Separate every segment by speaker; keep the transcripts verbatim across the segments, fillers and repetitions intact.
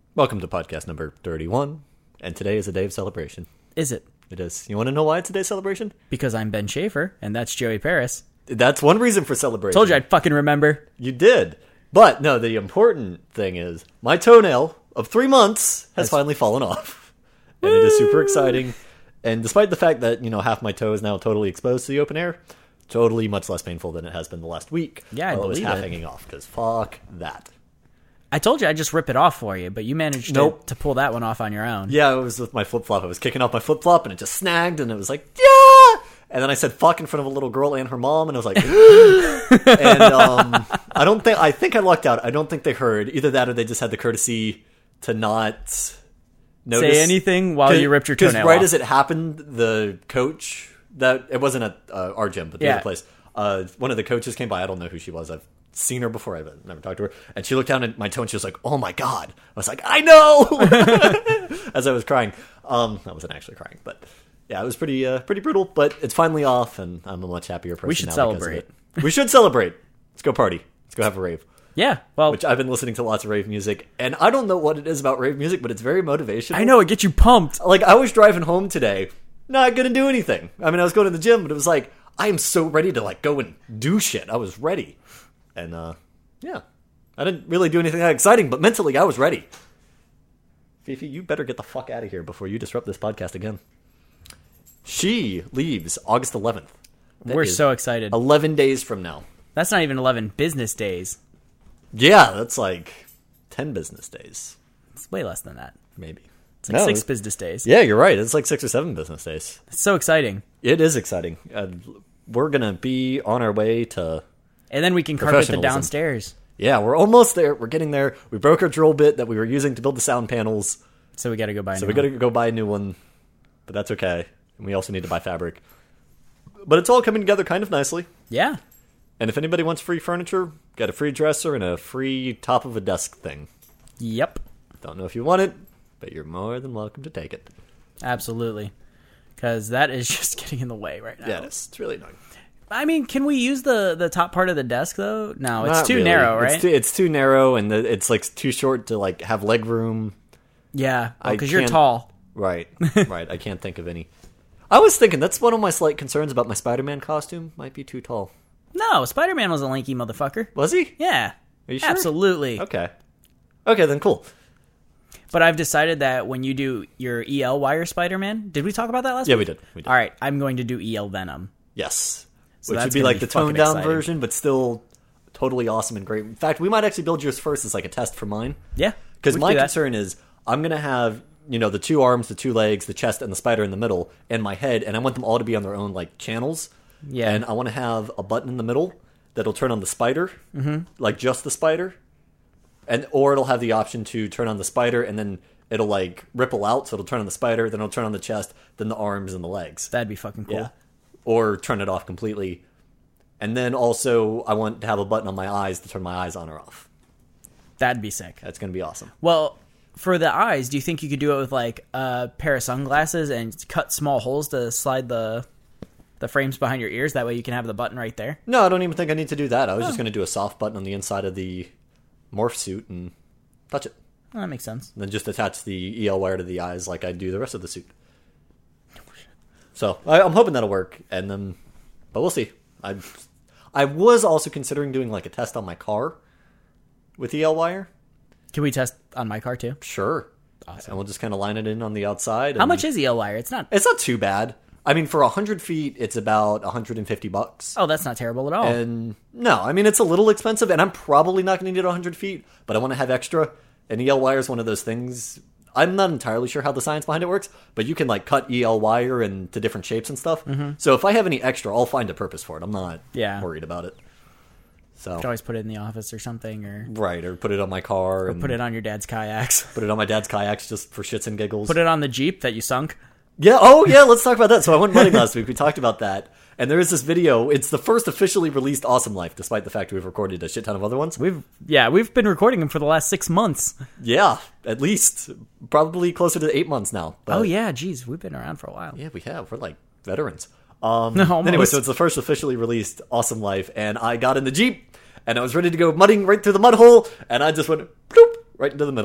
Speaker 1: Welcome to podcast number thirty-one, and today is a day of celebration.
Speaker 2: Is it?
Speaker 1: It is. You want to know why it's a day of celebration?
Speaker 2: Because I'm Ben Schaefer, and that's Joey Paris.
Speaker 1: That's one reason for celebration.
Speaker 2: Told you I'd fucking remember.
Speaker 1: You did. But, no, the important thing is, my toenail of three months has
Speaker 2: That's...
Speaker 1: finally fallen off. And it is super exciting. And despite the fact that, you know, half my toe is now totally exposed to the open air, totally much less painful than it has been the last week.
Speaker 2: Yeah, I
Speaker 1: while it was
Speaker 2: believe
Speaker 1: half
Speaker 2: it.
Speaker 1: hanging off, because fuck that.
Speaker 2: I told you I'd just rip it off for you, but you managed
Speaker 1: Nope.
Speaker 2: to, to pull that one off on your own.
Speaker 1: Yeah, it was with my flip-flop. I was kicking off my flip-flop, and it just snagged, and it was like, yeah! And then I said fuck in front of a little girl and her mom, and I was like, and um, I don't think, I think I lucked out. I don't think they heard. Either that or they just had the courtesy to not notice.
Speaker 2: Say anything while you ripped your toenail
Speaker 1: Because right
Speaker 2: off.
Speaker 1: as it happened, the coach, that it wasn't at uh, our gym, but the
Speaker 2: Yeah.
Speaker 1: other place, uh, one of the coaches came by. I don't know who she was. I've seen her before. I've never talked to her. And she looked down at my toe and she was like, oh my God. I was like, I know! As I was crying. Um, I wasn't actually crying, but yeah, it was pretty uh, pretty brutal. But it's finally off, and I'm a much happier person
Speaker 2: We should
Speaker 1: now
Speaker 2: celebrate.
Speaker 1: because of it. We should celebrate. Let's go party. Let's go have a rave.
Speaker 2: Yeah, well,
Speaker 1: Which I've been listening to lots of rave music, and I don't know what it is about rave music, but it's very motivational.
Speaker 2: I know, it gets you pumped.
Speaker 1: Like, I was driving home today, not gonna do anything. I mean, I was going to the gym, but it was like, I am so ready to, like, go and do shit. I was ready. And, uh, yeah. I didn't really do anything that exciting, but mentally, I was ready. Fifi, you better get the fuck out of here before you disrupt this podcast again. She leaves August eleventh. That
Speaker 2: We're
Speaker 1: is
Speaker 2: so excited.
Speaker 1: eleven days from now.
Speaker 2: That's not even eleven business days.
Speaker 1: Yeah, that's like ten business days.
Speaker 2: It's way less than that.
Speaker 1: Maybe.
Speaker 2: It's like
Speaker 1: No,
Speaker 2: six
Speaker 1: it-
Speaker 2: business days.
Speaker 1: Yeah, you're right. It's like six or seven business days.
Speaker 2: It's so exciting.
Speaker 1: It is exciting. Uh, we're going to be on our way to...
Speaker 2: And then we can carpet the
Speaker 1: Professionalism.
Speaker 2: downstairs.
Speaker 1: Yeah, we're almost there. We're getting there. We broke our drill bit that we were using to build the sound panels.
Speaker 2: So we got to go buy a
Speaker 1: So
Speaker 2: new
Speaker 1: we got to
Speaker 2: one.
Speaker 1: go buy a new one. But that's okay. And we also need to buy fabric. But it's all coming together kind of nicely.
Speaker 2: Yeah.
Speaker 1: And if anybody wants free furniture, get a free dresser and a free top of a desk thing.
Speaker 2: Yep.
Speaker 1: Don't know if you want it, but you're more than welcome to take it.
Speaker 2: Absolutely. Because that is just getting in the way right now.
Speaker 1: Yeah, it is. It's really annoying.
Speaker 2: I mean, can we use the, the top part of the desk, though? No, it's
Speaker 1: Not
Speaker 2: too
Speaker 1: really.
Speaker 2: narrow, right?
Speaker 1: It's too, it's too narrow, and the, it's like too short to like have leg room.
Speaker 2: yeah,
Speaker 1: I
Speaker 2: because you're
Speaker 1: can't-
Speaker 2: tall.
Speaker 1: Right, right. I can't think of any. I was thinking that's one of my slight concerns about my Spider-Man costume. Might be too tall.
Speaker 2: No, Spider-Man was a lanky motherfucker.
Speaker 1: Was he?
Speaker 2: Yeah.
Speaker 1: Are you sure?
Speaker 2: Absolutely.
Speaker 1: Okay. Okay, then cool.
Speaker 2: But I've decided that when you do your E L wire Spider-Man, did we talk about that last
Speaker 1: Yeah,
Speaker 2: week?
Speaker 1: we did. We did.
Speaker 2: All right, I'm going to do E L Venom.
Speaker 1: Yes.
Speaker 2: So
Speaker 1: Which would
Speaker 2: that's
Speaker 1: be
Speaker 2: gonna
Speaker 1: like
Speaker 2: be
Speaker 1: the toned
Speaker 2: fucking
Speaker 1: down
Speaker 2: exciting.
Speaker 1: version, but still totally awesome and great. In fact, we might actually build yours first as like a test for mine.
Speaker 2: Yeah.
Speaker 1: Because
Speaker 2: we can
Speaker 1: my
Speaker 2: do that.
Speaker 1: concern is I'm going to have, you know, the two arms, the two legs, the chest, and the spider in the middle, and my head, and I want them all to be on their own, like, channels.
Speaker 2: Yeah.
Speaker 1: And I want to have a button in the middle that'll turn on the spider, mm-hmm. like just the spider. And or it'll have the option to turn on the spider, and then it'll, like, ripple out, so it'll turn on the spider, then it'll turn on the chest, then the arms and the legs.
Speaker 2: That'd be fucking cool.
Speaker 1: Yeah. Or turn it off completely. And then also, I want to have a button on my eyes to turn my eyes on or off.
Speaker 2: That'd be sick.
Speaker 1: That's going to be awesome.
Speaker 2: Well, for the eyes, do you think you could do it with like a pair of sunglasses and cut small holes to slide the the frames behind your ears? That way you can have the button right there.
Speaker 1: No, I don't even think I need to do that. I was
Speaker 2: Oh.
Speaker 1: just going to do a soft button on the inside of the morph suit and touch it.
Speaker 2: Oh, that makes sense.
Speaker 1: And then just attach the E L wire to the eyes like I do the rest of the suit. So I, I'm hoping that'll work. And then, but we'll see. I I was also considering doing like a test on my car with E L wire.
Speaker 2: Can we test on my car too?
Speaker 1: Sure.
Speaker 2: Awesome.
Speaker 1: And we'll just kind of line it in on the outside.
Speaker 2: How
Speaker 1: and-
Speaker 2: much is E L wire? It's not.
Speaker 1: It's not too bad. I mean, for one hundred feet, it's about one hundred fifty bucks.
Speaker 2: Oh, that's not terrible at all.
Speaker 1: And no, I mean, it's a little expensive, and I'm probably not going to need one hundred feet, but I want to have extra. And E L wire is one of those things. I'm not entirely sure how the science behind it works, but you can like cut E L wire into different shapes and stuff. Mm-hmm. So if I have any extra, I'll find a purpose for it. I'm not
Speaker 2: Yeah.
Speaker 1: worried about it. So
Speaker 2: You could always put it in the office or something, or
Speaker 1: right, or put it on my car, and
Speaker 2: put it on your dad's kayaks.
Speaker 1: put it on my dad's kayaks just for shits and giggles.
Speaker 2: Put it on the Jeep that you sunk.
Speaker 1: Yeah, oh yeah, let's talk about that. So I went mudding last week. We talked about that. And there is this video. It's the first officially released Awesome Life, despite the fact we've recorded a shit ton of other ones.
Speaker 2: We've yeah, we've been recording them for the last six months.
Speaker 1: Yeah, at least. Probably closer to eight months now. But
Speaker 2: Oh yeah, geez, we've been around for a while.
Speaker 1: yeah, we have. We're like veterans. Um,
Speaker 2: Almost.
Speaker 1: anyway, so it's the first officially released Awesome Life, and I got in the Jeep, and I was ready to go mudding right through the mud hole, and I just went bloop, right into the middle.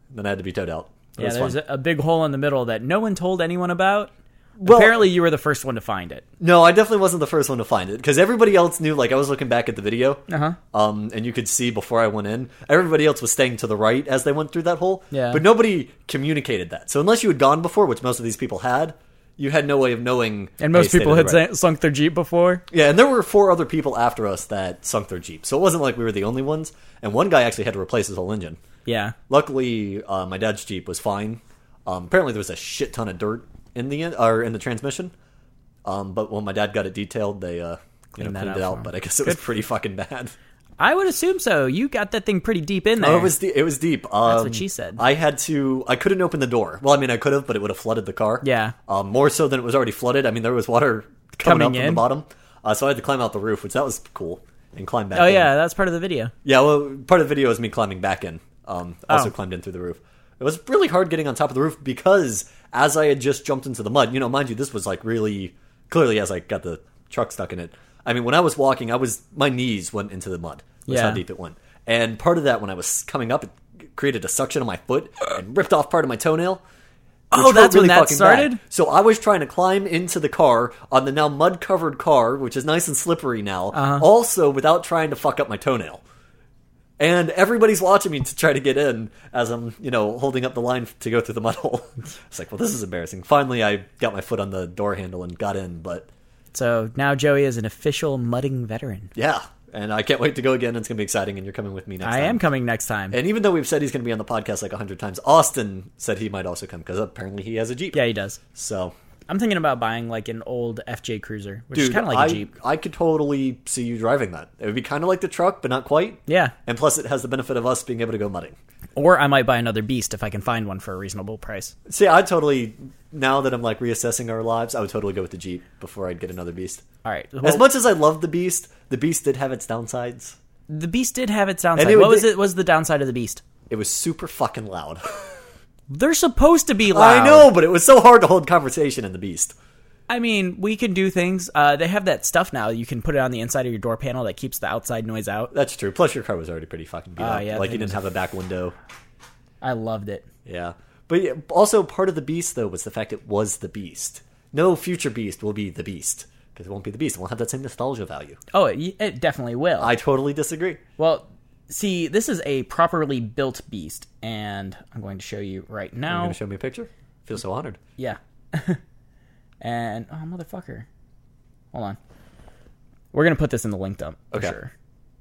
Speaker 1: Then I had to be towed out. It
Speaker 2: Yeah,
Speaker 1: was
Speaker 2: there's
Speaker 1: fun.
Speaker 2: a, a big hole in the middle that no one told anyone about.
Speaker 1: Well-
Speaker 2: Apparently, you were the first one to find it.
Speaker 1: No, I definitely wasn't the first one to find it because everybody else knew. Like I was looking back at the video,
Speaker 2: Uh-huh.
Speaker 1: um, and you could see before I went in, everybody else was staying to the right as they went through that hole.
Speaker 2: Yeah.
Speaker 1: But nobody communicated that. So unless you had gone before, which most of these people had, you had no way of knowing.
Speaker 2: And most
Speaker 1: hey, stay
Speaker 2: people
Speaker 1: to
Speaker 2: had
Speaker 1: the right.
Speaker 2: sa- sunk their Jeep before.
Speaker 1: Yeah, and there were four other people after us that sunk their Jeep, so it wasn't like we were the only ones. And one guy actually had to replace his whole engine.
Speaker 2: Yeah.
Speaker 1: Luckily, uh, my dad's Jeep was fine. Um, apparently, there was a shit ton of dirt in the en- or in the transmission. Um, but when my dad got it detailed, they uh, you know,
Speaker 2: Cleaned that
Speaker 1: cleaned
Speaker 2: out
Speaker 1: it
Speaker 2: for
Speaker 1: out.
Speaker 2: him.
Speaker 1: But I guess it was pretty fucking bad.
Speaker 2: I would assume so. You got that thing pretty deep in there.
Speaker 1: Oh, it was de- it was deep. Um,
Speaker 2: That's what she said.
Speaker 1: I had to. I couldn't open the door. Well, I mean, I could have, but it would have flooded the car.
Speaker 2: Yeah.
Speaker 1: Um, more so than it was already flooded. I mean, there was water coming,
Speaker 2: Coming
Speaker 1: up from
Speaker 2: in?
Speaker 1: the bottom, uh, so I had to climb out the roof, which that was cool, and climb back.
Speaker 2: Oh,
Speaker 1: in.
Speaker 2: yeah, that's part of the video.
Speaker 1: Yeah, well, part of the video is me climbing back in. Um, also
Speaker 2: Oh.
Speaker 1: climbed in through the roof. It was really hard getting on top of the roof because as I had just jumped into the mud, you know, mind you, this was like really clearly as I got the truck stuck in it. I mean, when I was walking, I was my knees went into the mud. That's
Speaker 2: Yeah.
Speaker 1: how deep it went. And part of that, when I was coming up, it created a suction on my foot and ripped off part of my toenail.
Speaker 2: Oh,
Speaker 1: which
Speaker 2: that's
Speaker 1: hurt
Speaker 2: when that
Speaker 1: fucking
Speaker 2: started?
Speaker 1: bad. So I was trying to climb into the car on the now mud-covered car, which is nice and slippery now,
Speaker 2: Uh-huh.
Speaker 1: also without trying to fuck up my toenail. And everybody's watching me to try to get in as I'm, you know, holding up the line to go through the mud hole. It's like, well, this is embarrassing. Finally, I got my foot on the door handle and got in, but
Speaker 2: So now Joey is an official mudding veteran.
Speaker 1: yeah. And I can't wait to go again. It's going to be exciting, and you're coming with me next
Speaker 2: I
Speaker 1: time.
Speaker 2: am coming next time.
Speaker 1: And even though we've said he's going to be on the podcast like a hundred times, Austin said he might also come because apparently he has a Jeep.
Speaker 2: Yeah, he does.
Speaker 1: So,
Speaker 2: I'm thinking about buying like an old F J Cruiser, which is
Speaker 1: dude,
Speaker 2: kind of like
Speaker 1: I,
Speaker 2: a Jeep.
Speaker 1: I could totally see you driving that. It would be kind of like the truck, but not quite.
Speaker 2: Yeah.
Speaker 1: And plus, it has the benefit of us being able to go mudding.
Speaker 2: Or I might buy another Beast if I can find one for a reasonable price.
Speaker 1: See, I'd totally, now that I'm like reassessing our lives, I would totally go with the Jeep before I'd get another Beast.
Speaker 2: All right.
Speaker 1: As
Speaker 2: well,
Speaker 1: much as I love the Beast, the Beast did have its downsides.
Speaker 2: the Beast did have its downside.
Speaker 1: And it
Speaker 2: What
Speaker 1: would-
Speaker 2: was it? Was the downside of the Beast?
Speaker 1: It was super fucking loud.
Speaker 2: They're supposed to be loud.
Speaker 1: I know, but it was so hard to hold conversation in the Beast.
Speaker 2: I mean, we can do things. Uh, they have that stuff now. You can put it on the inside of your door panel that keeps the outside noise out.
Speaker 1: That's true. Plus, your car was already pretty fucking beat
Speaker 2: Ah,
Speaker 1: up.
Speaker 2: yeah,
Speaker 1: like,
Speaker 2: that
Speaker 1: you
Speaker 2: thing
Speaker 1: didn't
Speaker 2: was-
Speaker 1: have a back window.
Speaker 2: I loved it.
Speaker 1: Yeah. But yeah, also, part of the Beast, though, was the fact it was the Beast. No future Beast will be the Beast. Because it won't be the Beast. It won't have that same nostalgia value.
Speaker 2: Oh, it, it definitely will.
Speaker 1: I totally disagree.
Speaker 2: Well, see, this is a properly built Beast, and I'm going to show you right
Speaker 1: You're
Speaker 2: now.
Speaker 1: going to show me a picture? I feel so honored.
Speaker 2: Yeah. And, oh, motherfucker. Hold on. We're going to put this in the link dump, for
Speaker 1: Okay.
Speaker 2: sure.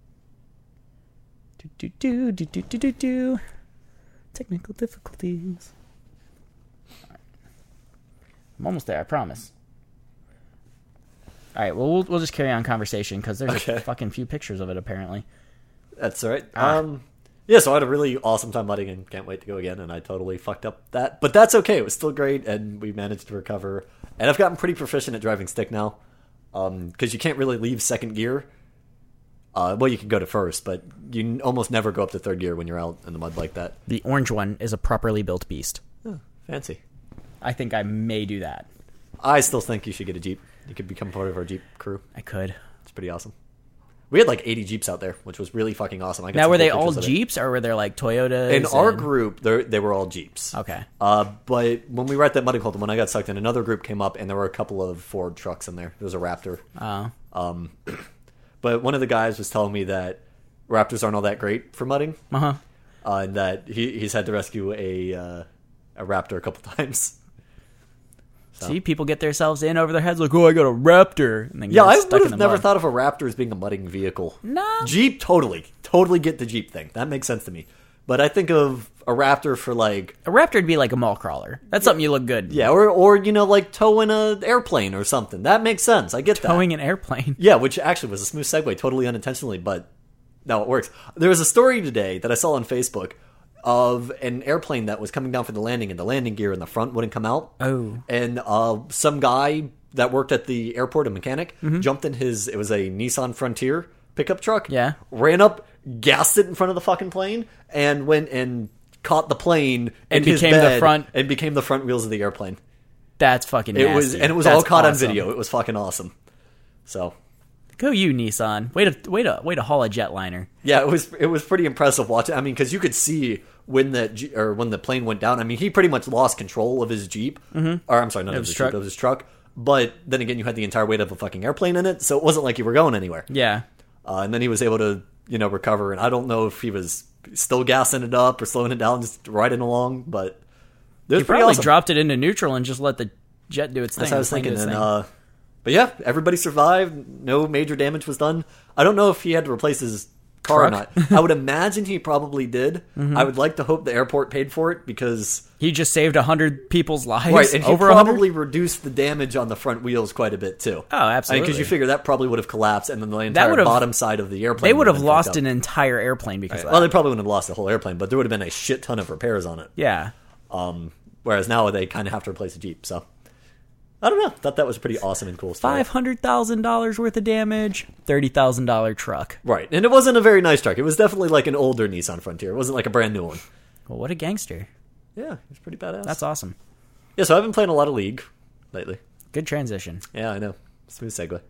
Speaker 2: Do, do, do, do, do, do, do, do. Technical difficulties. All right. I'm almost there, I promise. All right, well, we'll, we'll just carry on conversation, because there's
Speaker 1: Okay.
Speaker 2: a fucking few pictures of it, apparently.
Speaker 1: That's all right.
Speaker 2: Ah.
Speaker 1: Um, yeah, so I had a really awesome time mudding and can't wait to go again, and I totally fucked up that. But that's okay. It was still great, and we managed to recover. And I've gotten pretty proficient at driving stick now, because you can't really leave second gear. Uh, well, you can go to first, but you n- almost never go up to third gear when you're out in the mud like that.
Speaker 2: The orange one is a properly built Beast.
Speaker 1: Oh, fancy.
Speaker 2: I think I may do that.
Speaker 1: I still think you should get a Jeep. You could become part of our Jeep crew.
Speaker 2: I could.
Speaker 1: It's pretty awesome. We had like eighty Jeeps out there, which was really fucking awesome. I got
Speaker 2: Now,
Speaker 1: some
Speaker 2: were
Speaker 1: cool
Speaker 2: they all
Speaker 1: pictures of it.
Speaker 2: Jeeps, or were there like Toyotas?
Speaker 1: In our
Speaker 2: and-
Speaker 1: group, they they were all Jeeps.
Speaker 2: Okay.
Speaker 1: Uh, but when we were at that mudding hole, when I got sucked in, another group came up, and there were a couple of Ford trucks in there. There was a Raptor.
Speaker 2: Oh.
Speaker 1: Um, but one of the guys was telling me that Raptors aren't all that great for mudding,
Speaker 2: Uh-huh.
Speaker 1: uh, and that he, he's had to rescue a uh, a Raptor a couple times. So.
Speaker 2: See, people get themselves in over their heads like, oh, I got a Raptor. And then
Speaker 1: Yeah,
Speaker 2: get
Speaker 1: I
Speaker 2: stuck
Speaker 1: would
Speaker 2: in
Speaker 1: have
Speaker 2: the
Speaker 1: never
Speaker 2: mud.
Speaker 1: thought of a Raptor as being a mudding vehicle.
Speaker 2: No.
Speaker 1: Jeep, totally. Totally get the Jeep thing. That makes sense to me. But I think of a Raptor for like...
Speaker 2: A Raptor would be like a mall crawler. That's something you look good.
Speaker 1: Yeah, or, or you know, like towing an airplane or something. That makes sense. I get that.
Speaker 2: Towing an airplane.
Speaker 1: Yeah, which actually was a smooth segue, totally unintentionally, but no, it works. There was a story today that I saw on Facebook of an airplane that was coming down for the landing, and the landing gear in the front wouldn't come out.
Speaker 2: Oh.
Speaker 1: And uh, some guy that worked at the airport, a mechanic,
Speaker 2: Mm-hmm.
Speaker 1: jumped in his, it was a Nissan Frontier pickup truck.
Speaker 2: Yeah.
Speaker 1: Ran up, gassed it in front of the fucking plane, and went and caught the plane
Speaker 2: And
Speaker 1: in his
Speaker 2: became the
Speaker 1: bed
Speaker 2: front-
Speaker 1: and became the front wheels of the airplane.
Speaker 2: That's fucking
Speaker 1: It
Speaker 2: nasty.
Speaker 1: was, and it was
Speaker 2: That's
Speaker 1: all caught
Speaker 2: awesome.
Speaker 1: on video. It was fucking awesome. So,
Speaker 2: Go you, Nissan. Way to way to way to haul a jetliner.
Speaker 1: Yeah, it was it was pretty impressive watching. I mean, because you could see when the G- or when the plane went down. I mean, he pretty much lost control of his Jeep. Mm-hmm. Or I'm sorry, not of his, his truck. Jeep, of his truck. But then again, you had the entire weight of a fucking airplane in it, so it wasn't like you were going anywhere.
Speaker 2: Yeah.
Speaker 1: Uh, and then he was able to, you know, recover. And I don't know if he was still gassing it up or slowing it down, just riding along. But it was
Speaker 2: he
Speaker 1: pretty
Speaker 2: probably
Speaker 1: awesome.
Speaker 2: dropped it into neutral and just let the jet do its thing.
Speaker 1: That's what I was thinking. And,
Speaker 2: thing.
Speaker 1: uh, but yeah, everybody survived. No major damage was done. I don't know if he had to replace his car
Speaker 2: Truck?
Speaker 1: or not. I would imagine he probably did. Mm-hmm. I would like to hope the airport paid for it because
Speaker 2: he just saved a hundred people's lives.
Speaker 1: Right, and he
Speaker 2: over
Speaker 1: probably
Speaker 2: one hundred?
Speaker 1: Reduced the damage on the front wheels quite a bit too.
Speaker 2: Oh, absolutely.
Speaker 1: Because you figure that probably would have collapsed, and then the entire
Speaker 2: would've-
Speaker 1: bottom side of the airplane.
Speaker 2: They would have
Speaker 1: been
Speaker 2: lost
Speaker 1: fucked up.
Speaker 2: an entire airplane because
Speaker 1: Right.
Speaker 2: of
Speaker 1: Well,
Speaker 2: that.
Speaker 1: they probably wouldn't have lost the whole airplane, but there would have been a shit ton of repairs on it.
Speaker 2: Yeah.
Speaker 1: Um, whereas now they kind of have to replace a Jeep. So I don't know. Thought that was a pretty awesome and cool story.
Speaker 2: Five hundred thousand dollars worth of damage, thirty thousand dollar truck.
Speaker 1: Right, and it wasn't a very nice truck. It was definitely like an older Nissan Frontier. It wasn't like a brand new one.
Speaker 2: Well, what a gangster!
Speaker 1: Yeah, it's pretty badass.
Speaker 2: That's awesome.
Speaker 1: Yeah, so I've been playing a lot of League lately.
Speaker 2: Good transition.
Speaker 1: Yeah, I know. Smooth segue.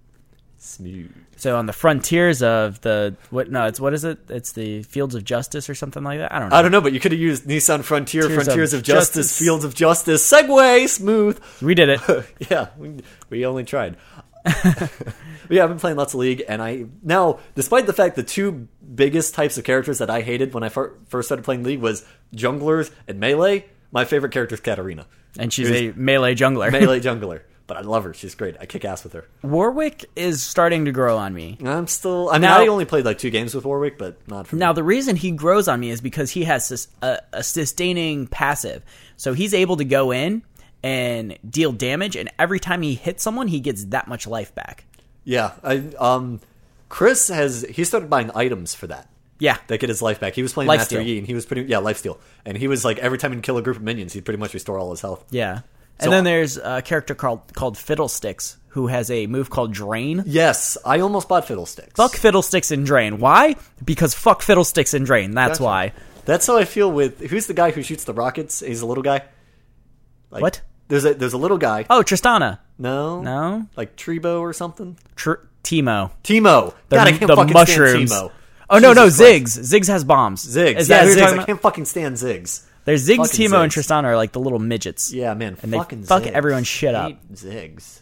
Speaker 1: Smooth.
Speaker 2: So on the frontiers of the what? No, it's what is it? It's the Fields of Justice or something like that. I don't know.
Speaker 1: I don't know, but you could have used Nissan Frontier,
Speaker 2: Frontiers
Speaker 1: Frontiers
Speaker 2: of
Speaker 1: of, Justice,
Speaker 2: Justice.
Speaker 1: Fields of Justice. Segway, smooth.
Speaker 2: We did it.
Speaker 1: Yeah, we, we only tried. But yeah, I've been playing lots of League, and I now, despite the fact the two biggest types of characters that I hated when I fir- first started playing League was junglers and melee. My favorite character is Katarina,
Speaker 2: And she's a melee jungler.
Speaker 1: melee jungler. But I love her; she's great. I kick ass with her.
Speaker 2: Warwick is starting to grow on me.
Speaker 1: I'm still. I mean,
Speaker 2: Now-
Speaker 1: I only played like two games with Warwick, but not for
Speaker 2: Now,
Speaker 1: me.
Speaker 2: the reason he grows on me is because he has sus- a, a sustaining passive. So he's able to go in and deal damage, and every time he hits someone, he gets that much life back.
Speaker 1: Yeah, I, um, Chris has he started buying items for that.
Speaker 2: Yeah.
Speaker 1: That get his life back. He was playing
Speaker 2: Life
Speaker 1: Master
Speaker 2: steal.
Speaker 1: Yi, and he was pretty yeah lifesteal, and he was like every time he'd kill a group of minions, he'd pretty much restore all his health.
Speaker 2: Yeah. And
Speaker 1: So-
Speaker 2: then there's a character called called Fiddlesticks, who has a move called Drain.
Speaker 1: Yes, I almost bought Fiddlesticks.
Speaker 2: Fuck Fiddlesticks and Drain. Why? Because fuck Fiddlesticks and Drain. That's
Speaker 1: Gotcha.
Speaker 2: why.
Speaker 1: That's how I feel with who's the guy who shoots the rockets? He's a little guy. Like,
Speaker 2: What?
Speaker 1: There's a there's a little guy.
Speaker 2: Oh, Tristana.
Speaker 1: No,
Speaker 2: No?
Speaker 1: like Trebo or something.
Speaker 2: Tr- Timo.
Speaker 1: Timo.
Speaker 2: The,
Speaker 1: God, I can't
Speaker 2: the
Speaker 1: fucking
Speaker 2: mushrooms.
Speaker 1: stand Timo.
Speaker 2: Oh, no, no,
Speaker 1: Jesus Christ.
Speaker 2: Ziggs. Ziggs has bombs.
Speaker 1: Ziggs.
Speaker 2: Is
Speaker 1: yeah,
Speaker 2: that who you're
Speaker 1: Ziggs.
Speaker 2: talking
Speaker 1: I
Speaker 2: about?
Speaker 1: can't fucking stand Ziggs.
Speaker 2: There's Ziggs,
Speaker 1: Fucking
Speaker 2: Timo, and
Speaker 1: Ziggs.
Speaker 2: Tristana are like the little midgets.
Speaker 1: Yeah, man.
Speaker 2: And they
Speaker 1: fucking
Speaker 2: fuck
Speaker 1: Ziggs.
Speaker 2: everyone's shit up.
Speaker 1: Hate Ziggs.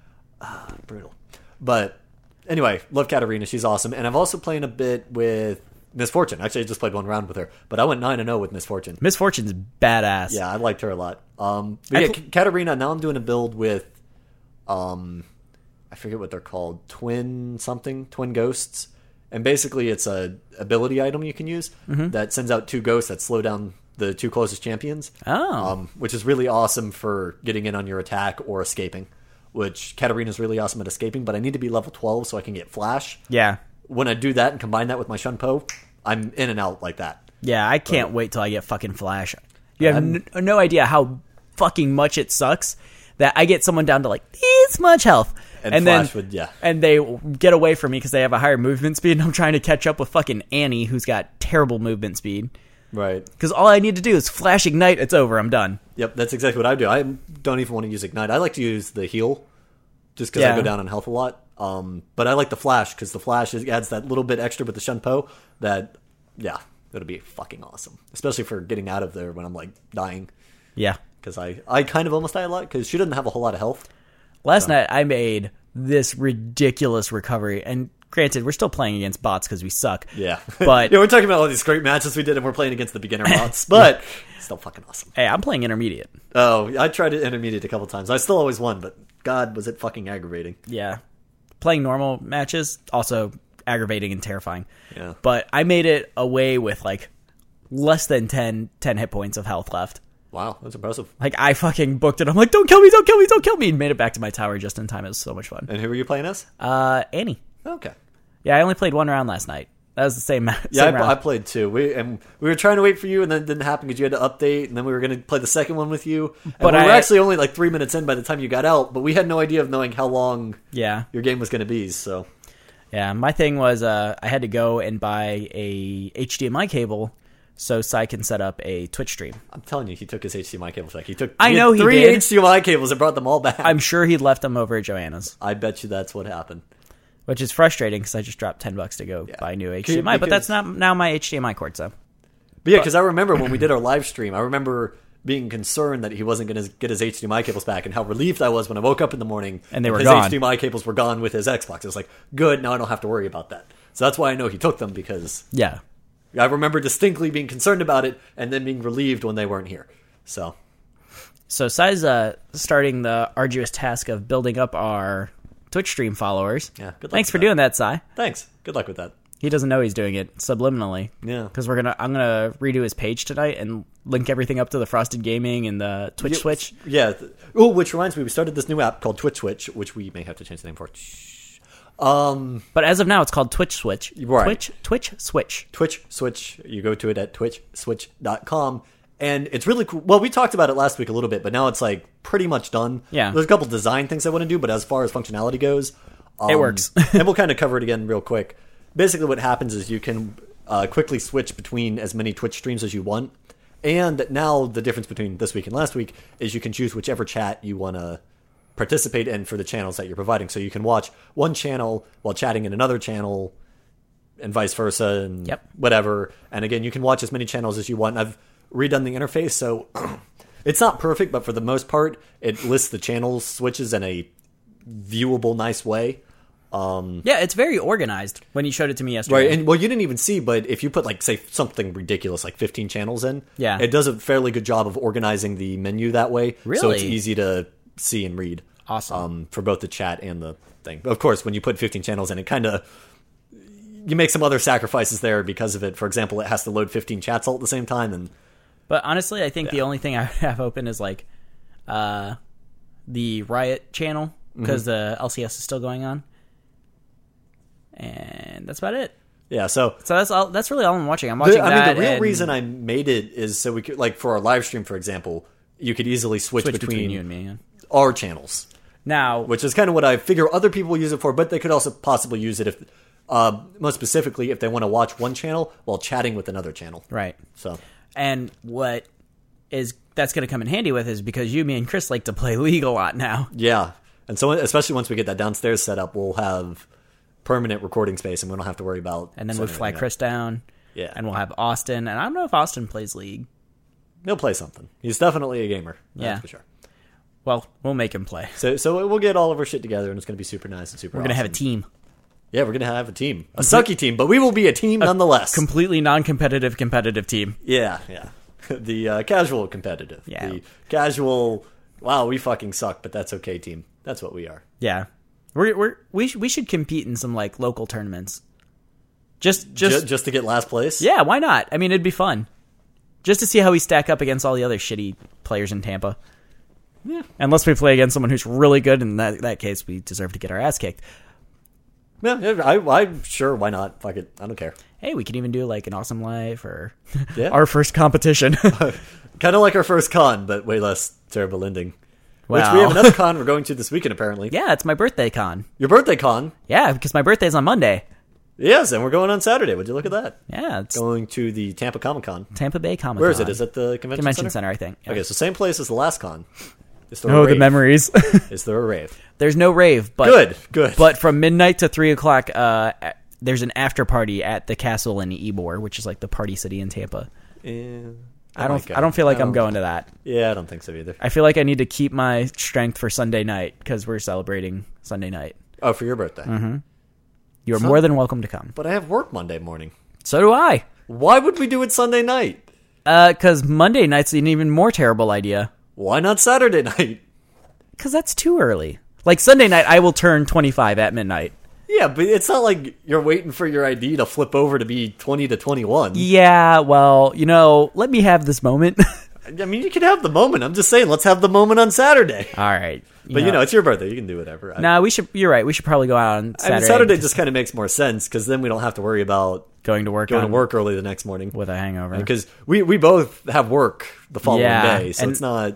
Speaker 1: Ah, brutal. But anyway, love Katarina. She's awesome. And I've also played a bit with Misfortune. Actually, I just played one round with her. But I went nine and oh with Misfortune.
Speaker 2: Misfortune's badass.
Speaker 1: Yeah, I liked her a lot. Um, but
Speaker 2: I
Speaker 1: yeah,
Speaker 2: pl-
Speaker 1: K- Katarina, now I'm doing a build with, um, I forget what they're called, twin something, twin ghosts. And basically it's a ability item you can use
Speaker 2: Mm-hmm.
Speaker 1: that sends out two ghosts that slow down the two closest champions.
Speaker 2: Oh.
Speaker 1: Um, which is really awesome for getting in on your attack or escaping, which Katarina's really awesome at escaping, but I need to be level twelve so I can get Flash.
Speaker 2: Yeah.
Speaker 1: When I do that and combine that with my Shunpo, I'm in and out like that.
Speaker 2: Yeah, I can't wait till I get fucking Flash. You have
Speaker 1: I'm-
Speaker 2: n- no idea how fucking much it sucks that I get someone down to like this much health.
Speaker 1: And
Speaker 2: then,
Speaker 1: Flash would- yeah.
Speaker 2: And they get away from me because they have a higher movement speed, and I'm trying to catch up with fucking Annie, who's got terrible movement speed.
Speaker 1: Right.
Speaker 2: Because all I need to do is Flash Ignite, it's over, I'm done.
Speaker 1: Yep, that's exactly what I do. I don't even want to use Ignite. I like to use the heal, just because
Speaker 2: Yeah.
Speaker 1: I go down on health a lot. Um, but I like the Flash, because the Flash is, adds that little bit extra with the Shunpo that, yeah, it'll be fucking awesome. Especially for getting out of there when I'm, like, dying.
Speaker 2: Yeah.
Speaker 1: Because I, I kind of almost die a lot, because she doesn't have a whole lot of health.
Speaker 2: Last night I made this ridiculous recovery, and granted, we're still playing against bots because we suck.
Speaker 1: Yeah.
Speaker 2: But
Speaker 1: yeah, we're talking about all these great matches we did, and we're playing against the beginner bots, but still fucking awesome.
Speaker 2: hey, I'm playing intermediate.
Speaker 1: Oh, I tried it intermediate a couple times. I still always won, but God, was it fucking aggravating.
Speaker 2: Yeah. Playing normal matches, also aggravating and terrifying.
Speaker 1: Yeah.
Speaker 2: But I made it away with like less than ten, ten hit points of health left.
Speaker 1: Wow, that's impressive.
Speaker 2: Like I fucking booked it. I'm like, don't kill me, don't kill me, don't kill me. And made it back to my tower just in time. It was so much fun.
Speaker 1: And who were you playing as?
Speaker 2: Uh, Annie.
Speaker 1: Okay.
Speaker 2: Yeah, I only played one round last night. That was the same match.
Speaker 1: Yeah,
Speaker 2: same
Speaker 1: I,
Speaker 2: round.
Speaker 1: I played two. We and we were trying to wait for you, and then it didn't happen because you had to update, and then we were going to play the second one with you. And
Speaker 2: But
Speaker 1: we were
Speaker 2: I-
Speaker 1: actually only like three minutes in by the time you got out, but we had no idea of knowing how long
Speaker 2: yeah.
Speaker 1: your game was going to be. So
Speaker 2: Yeah, my thing was uh, I had to go and buy a H D M I cable so Sai can set up a Twitch stream.
Speaker 1: I'm telling you, he took his H D M I cables back. He took.
Speaker 2: I
Speaker 1: he had
Speaker 2: know he
Speaker 1: three
Speaker 2: did.
Speaker 1: H D M I cables and brought them all back.
Speaker 2: I'm sure he left them over at Joanna's.
Speaker 1: I bet you that's what happened.
Speaker 2: which is frustrating because I just dropped ten bucks to go
Speaker 1: Yeah.
Speaker 2: buy new H D M I, but that's not now my H D M I cord. So,
Speaker 1: But yeah, because I remember when we did our live stream, I remember being concerned that he wasn't going to get his H D M I cables back, and how relieved I was when I woke up in the morning
Speaker 2: And they were
Speaker 1: his
Speaker 2: gone.
Speaker 1: H D M I cables were gone with his Xbox. I was like, good, now I don't have to worry about that. So that's why I know he took them, because
Speaker 2: yeah.
Speaker 1: I remember distinctly being concerned about it and then being relieved when they weren't here. So,
Speaker 2: So Sai's uh, starting the arduous task of building up our Twitch stream followers.
Speaker 1: Yeah, good luck
Speaker 2: Thanks
Speaker 1: with
Speaker 2: for
Speaker 1: that.
Speaker 2: doing that, Sai.
Speaker 1: thanks. Good luck with that.
Speaker 2: He doesn't know he's doing it subliminally.
Speaker 1: Yeah.
Speaker 2: Because we're gonna, I'm gonna redo his page tonight and link everything up to the Frosted Gaming and the Twitch
Speaker 1: Yeah,
Speaker 2: Switch.
Speaker 1: Yeah. Oh, which reminds me, we started this new app called Twitch Switch, which we may have to change the name for. Um,
Speaker 2: But as of now, it's called Twitch Switch.
Speaker 1: Right.
Speaker 2: Twitch, Twitch Switch.
Speaker 1: Twitch Switch. You go to it at twitch switch dot com. And it's really cool. Well, we talked about it last week a little bit, but now it's like pretty much done.
Speaker 2: Yeah.
Speaker 1: There's a couple design things I want to do, but as far as functionality goes, um,
Speaker 2: It works.
Speaker 1: and we'll kind of cover it again real quick. Basically, what happens is you can uh, quickly switch between as many Twitch streams as you want. And now the difference between this week and last week is you can choose whichever chat you want to participate in for the channels that you're providing. So you can watch one channel while chatting in another channel, and vice versa, and
Speaker 2: Yep.
Speaker 1: whatever. And again, you can watch as many channels as you want. I've redone the interface, so it's not perfect, but for the most part, it lists the channel switches in a viewable, nice way. Um,
Speaker 2: Yeah, it's very organized when you showed it to me yesterday.
Speaker 1: right, and well, you didn't even see, but if you put like say something ridiculous like fifteen channels in,
Speaker 2: Yeah.
Speaker 1: it does a fairly good job of organizing the menu that way. So
Speaker 2: Really?
Speaker 1: it's easy to see and read.
Speaker 2: Awesome.
Speaker 1: Um, for both the chat and the thing. Of course, when you put fifteen channels in, it kind of you make some other sacrifices there because of it. For example, it has to load fifteen chats all at the same time, and
Speaker 2: But honestly, I think the only thing I have open is like uh, the Riot channel because the L C S is still going on, and that's about it.
Speaker 1: yeah. So
Speaker 2: So that's all. That's really all I'm watching. I'm watching
Speaker 1: the, I
Speaker 2: that.
Speaker 1: mean, the real
Speaker 2: and
Speaker 1: reason I made it is so we could, like, for our live stream, for example, you could easily switch,
Speaker 2: switch
Speaker 1: between,
Speaker 2: between you and me. Yeah.
Speaker 1: our channels,
Speaker 2: Now,
Speaker 1: which is kind of what I figure other people use it for, but they could also possibly use it if, uh, most specifically, if they want to watch one channel while chatting with another channel.
Speaker 2: right,
Speaker 1: So
Speaker 2: and what is that's going to come in handy with is because you, me, and Chris like to play League a lot now.
Speaker 1: yeah, and so especially once we get that downstairs set up, we'll have permanent recording space, and we don't have to worry about.
Speaker 2: And then we'll
Speaker 1: setting
Speaker 2: fly
Speaker 1: everything up.
Speaker 2: Chris down.
Speaker 1: Yeah.
Speaker 2: And we'll have Austin. And I don't know if Austin plays League.
Speaker 1: He'll play something. He's definitely a gamer. That's
Speaker 2: Yeah.
Speaker 1: for sure.
Speaker 2: Well, we'll make him play.
Speaker 1: So, so we'll get all of our shit together, and it's going to be super nice and super.
Speaker 2: We're going to have a
Speaker 1: awesome.
Speaker 2: team.
Speaker 1: Yeah, we're going to have a team, a sucky team, but we will be a team nonetheless.
Speaker 2: Completely non-competitive, competitive team.
Speaker 1: yeah, yeah. The uh, casual competitive.
Speaker 2: Yeah.
Speaker 1: The casual. Wow, we fucking suck, but that's okay. Team. That's what we are.
Speaker 2: Yeah. We're, we're, we, sh- we should compete in some, like, local tournaments. Just, just,
Speaker 1: Just, just to get last place.
Speaker 2: yeah, why not? I mean, it'd be fun. Just to see how we stack up against all the other shitty players in Tampa.
Speaker 1: Yeah.
Speaker 2: Unless we play against someone who's really good, in that, that case, we deserve to get our ass kicked.
Speaker 1: Yeah, yeah, I, I'm sure. Why not? Fuck it. I don't care.
Speaker 2: Hey, we could even do, like, an Awesome Life or
Speaker 1: Yeah.
Speaker 2: our first competition.
Speaker 1: Kind of like our first con, but way less terrible ending. Which
Speaker 2: Well.
Speaker 1: we have another con we're going to this weekend, apparently.
Speaker 2: Yeah, it's my birthday con.
Speaker 1: Your birthday con.
Speaker 2: Yeah, because my birthday's on Monday.
Speaker 1: Yes, and we're going on Saturday. Would you look at that?
Speaker 2: Yeah, it's
Speaker 1: Going to the Tampa Comic Con.
Speaker 2: Tampa Bay Comic Con.
Speaker 1: Where is it? Is it the convention,
Speaker 2: Convention
Speaker 1: center?
Speaker 2: Center, I think. Yeah.
Speaker 1: Okay, so same place as the last con. Is there a
Speaker 2: Oh, the
Speaker 1: rave?
Speaker 2: memories.
Speaker 1: Is there a rave?
Speaker 2: There's no rave, but
Speaker 1: Good, good.
Speaker 2: But from midnight to three o'clock, uh, there's an after party at the castle in Ybor, which is like the party city in Tampa.
Speaker 1: Eh,
Speaker 2: I
Speaker 1: might
Speaker 2: don't.
Speaker 1: go.
Speaker 2: I don't feel like
Speaker 1: I
Speaker 2: I'm
Speaker 1: don't-
Speaker 2: going to that.
Speaker 1: Yeah, I don't think so either.
Speaker 2: I feel like I need to keep my strength for Sunday night because we're celebrating Sunday night.
Speaker 1: Oh, for your birthday.
Speaker 2: Mm-hmm. You're
Speaker 1: So-
Speaker 2: more than welcome to come.
Speaker 1: But I have work Monday morning.
Speaker 2: So do I.
Speaker 1: Why would we do it Sunday night?
Speaker 2: Because Monday night's an even more terrible idea.
Speaker 1: Why not Saturday night?
Speaker 2: Because that's too early. Like Sunday night, I will turn twenty-five at midnight.
Speaker 1: Yeah, but it's not like you're waiting for your I D to flip over to be twenty to twenty-one.
Speaker 2: Yeah, well, you know, let me have this moment.
Speaker 1: I mean, you can have the moment. I'm just saying, let's have the moment on Saturday.
Speaker 2: All right.
Speaker 1: But, you know, it's your birthday. You can do whatever. I-
Speaker 2: nah, we should. You're right. We should probably go out on
Speaker 1: I
Speaker 2: Saturday.
Speaker 1: mean, Saturday just kind of makes more sense because then we don't have to worry about
Speaker 2: going to work.
Speaker 1: going
Speaker 2: on,
Speaker 1: to work early the next morning.
Speaker 2: with a hangover.
Speaker 1: Because we, we both have work the following
Speaker 2: Yeah,
Speaker 1: day, so
Speaker 2: and-
Speaker 1: it's not...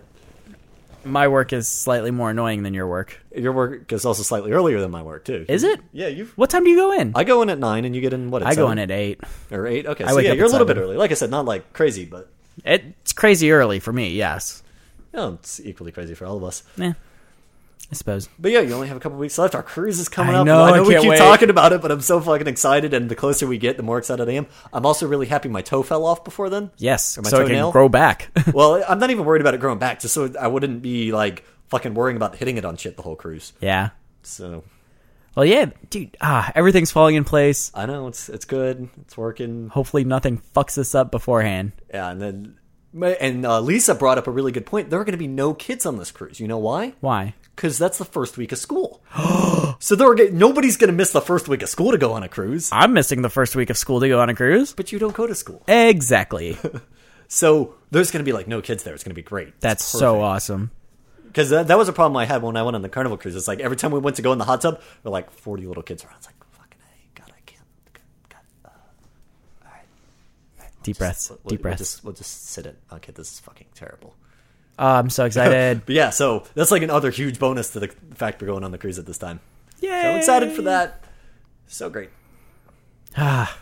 Speaker 2: My work is slightly more annoying than your work.
Speaker 1: Your work is also slightly earlier than my work, too.
Speaker 2: Is it?
Speaker 1: Yeah, you.
Speaker 2: What time do you go in?
Speaker 1: I go in at nine, and you get in, what, at
Speaker 2: I go
Speaker 1: seven?
Speaker 2: in at eight.
Speaker 1: Or eight? Okay,
Speaker 2: I
Speaker 1: so
Speaker 2: wake
Speaker 1: yeah,
Speaker 2: up
Speaker 1: you're a
Speaker 2: at
Speaker 1: little bit
Speaker 2: seven.
Speaker 1: early. Like I said, not like crazy, but...
Speaker 2: It's crazy early for me. Yes.
Speaker 1: You know, it's equally crazy for all of us.
Speaker 2: Yeah. I suppose.
Speaker 1: But yeah, you only have a couple weeks left. Our cruise is coming
Speaker 2: I
Speaker 1: up.
Speaker 2: know,
Speaker 1: I
Speaker 2: I
Speaker 1: know we
Speaker 2: can't
Speaker 1: keep
Speaker 2: wait.
Speaker 1: talking about it, but I'm so fucking excited. And the closer we get, the more excited I am. I'm also really happy my toe fell off before then.
Speaker 2: Yes,
Speaker 1: Or my
Speaker 2: so it
Speaker 1: toenail.
Speaker 2: can grow back.
Speaker 1: Well, I'm not even worried about it growing back, just so I wouldn't be like fucking worrying about hitting it on shit the whole cruise.
Speaker 2: Yeah.
Speaker 1: So
Speaker 2: Well, yeah, dude. Ah, everything's falling in place.
Speaker 1: I know it's it's good. It's working.
Speaker 2: Hopefully, nothing fucks us up beforehand.
Speaker 1: Yeah, and then and uh, Lisa brought up a really good point. There are going to be no kids on this cruise. You know why?
Speaker 2: Why?
Speaker 1: Because that's the first week of school. So there are, nobody's going to miss the first week of school to go on a cruise.
Speaker 2: I'm missing the first week of school to go on a cruise.
Speaker 1: But you don't go to school.
Speaker 2: Exactly.
Speaker 1: So there's going to be like no kids there. It's going to be great.
Speaker 2: That's so awesome.
Speaker 1: Because that, that was a problem I had when I went on the Carnival cruise. It's like every time we went to go in the hot tub, there were like forty little kids around. It's like, fucking hey, God, I can't. God, uh, all right.
Speaker 2: Deep breaths.
Speaker 1: We'll,
Speaker 2: Deep
Speaker 1: we'll
Speaker 2: breaths.
Speaker 1: just, we'll just sit it. Okay, this is fucking terrible.
Speaker 2: Oh, I'm so excited.
Speaker 1: But yeah, so that's like another huge bonus to the fact we're going on the cruise at this time.
Speaker 2: Yay!
Speaker 1: So I'm excited for that. So great.
Speaker 2: Ah.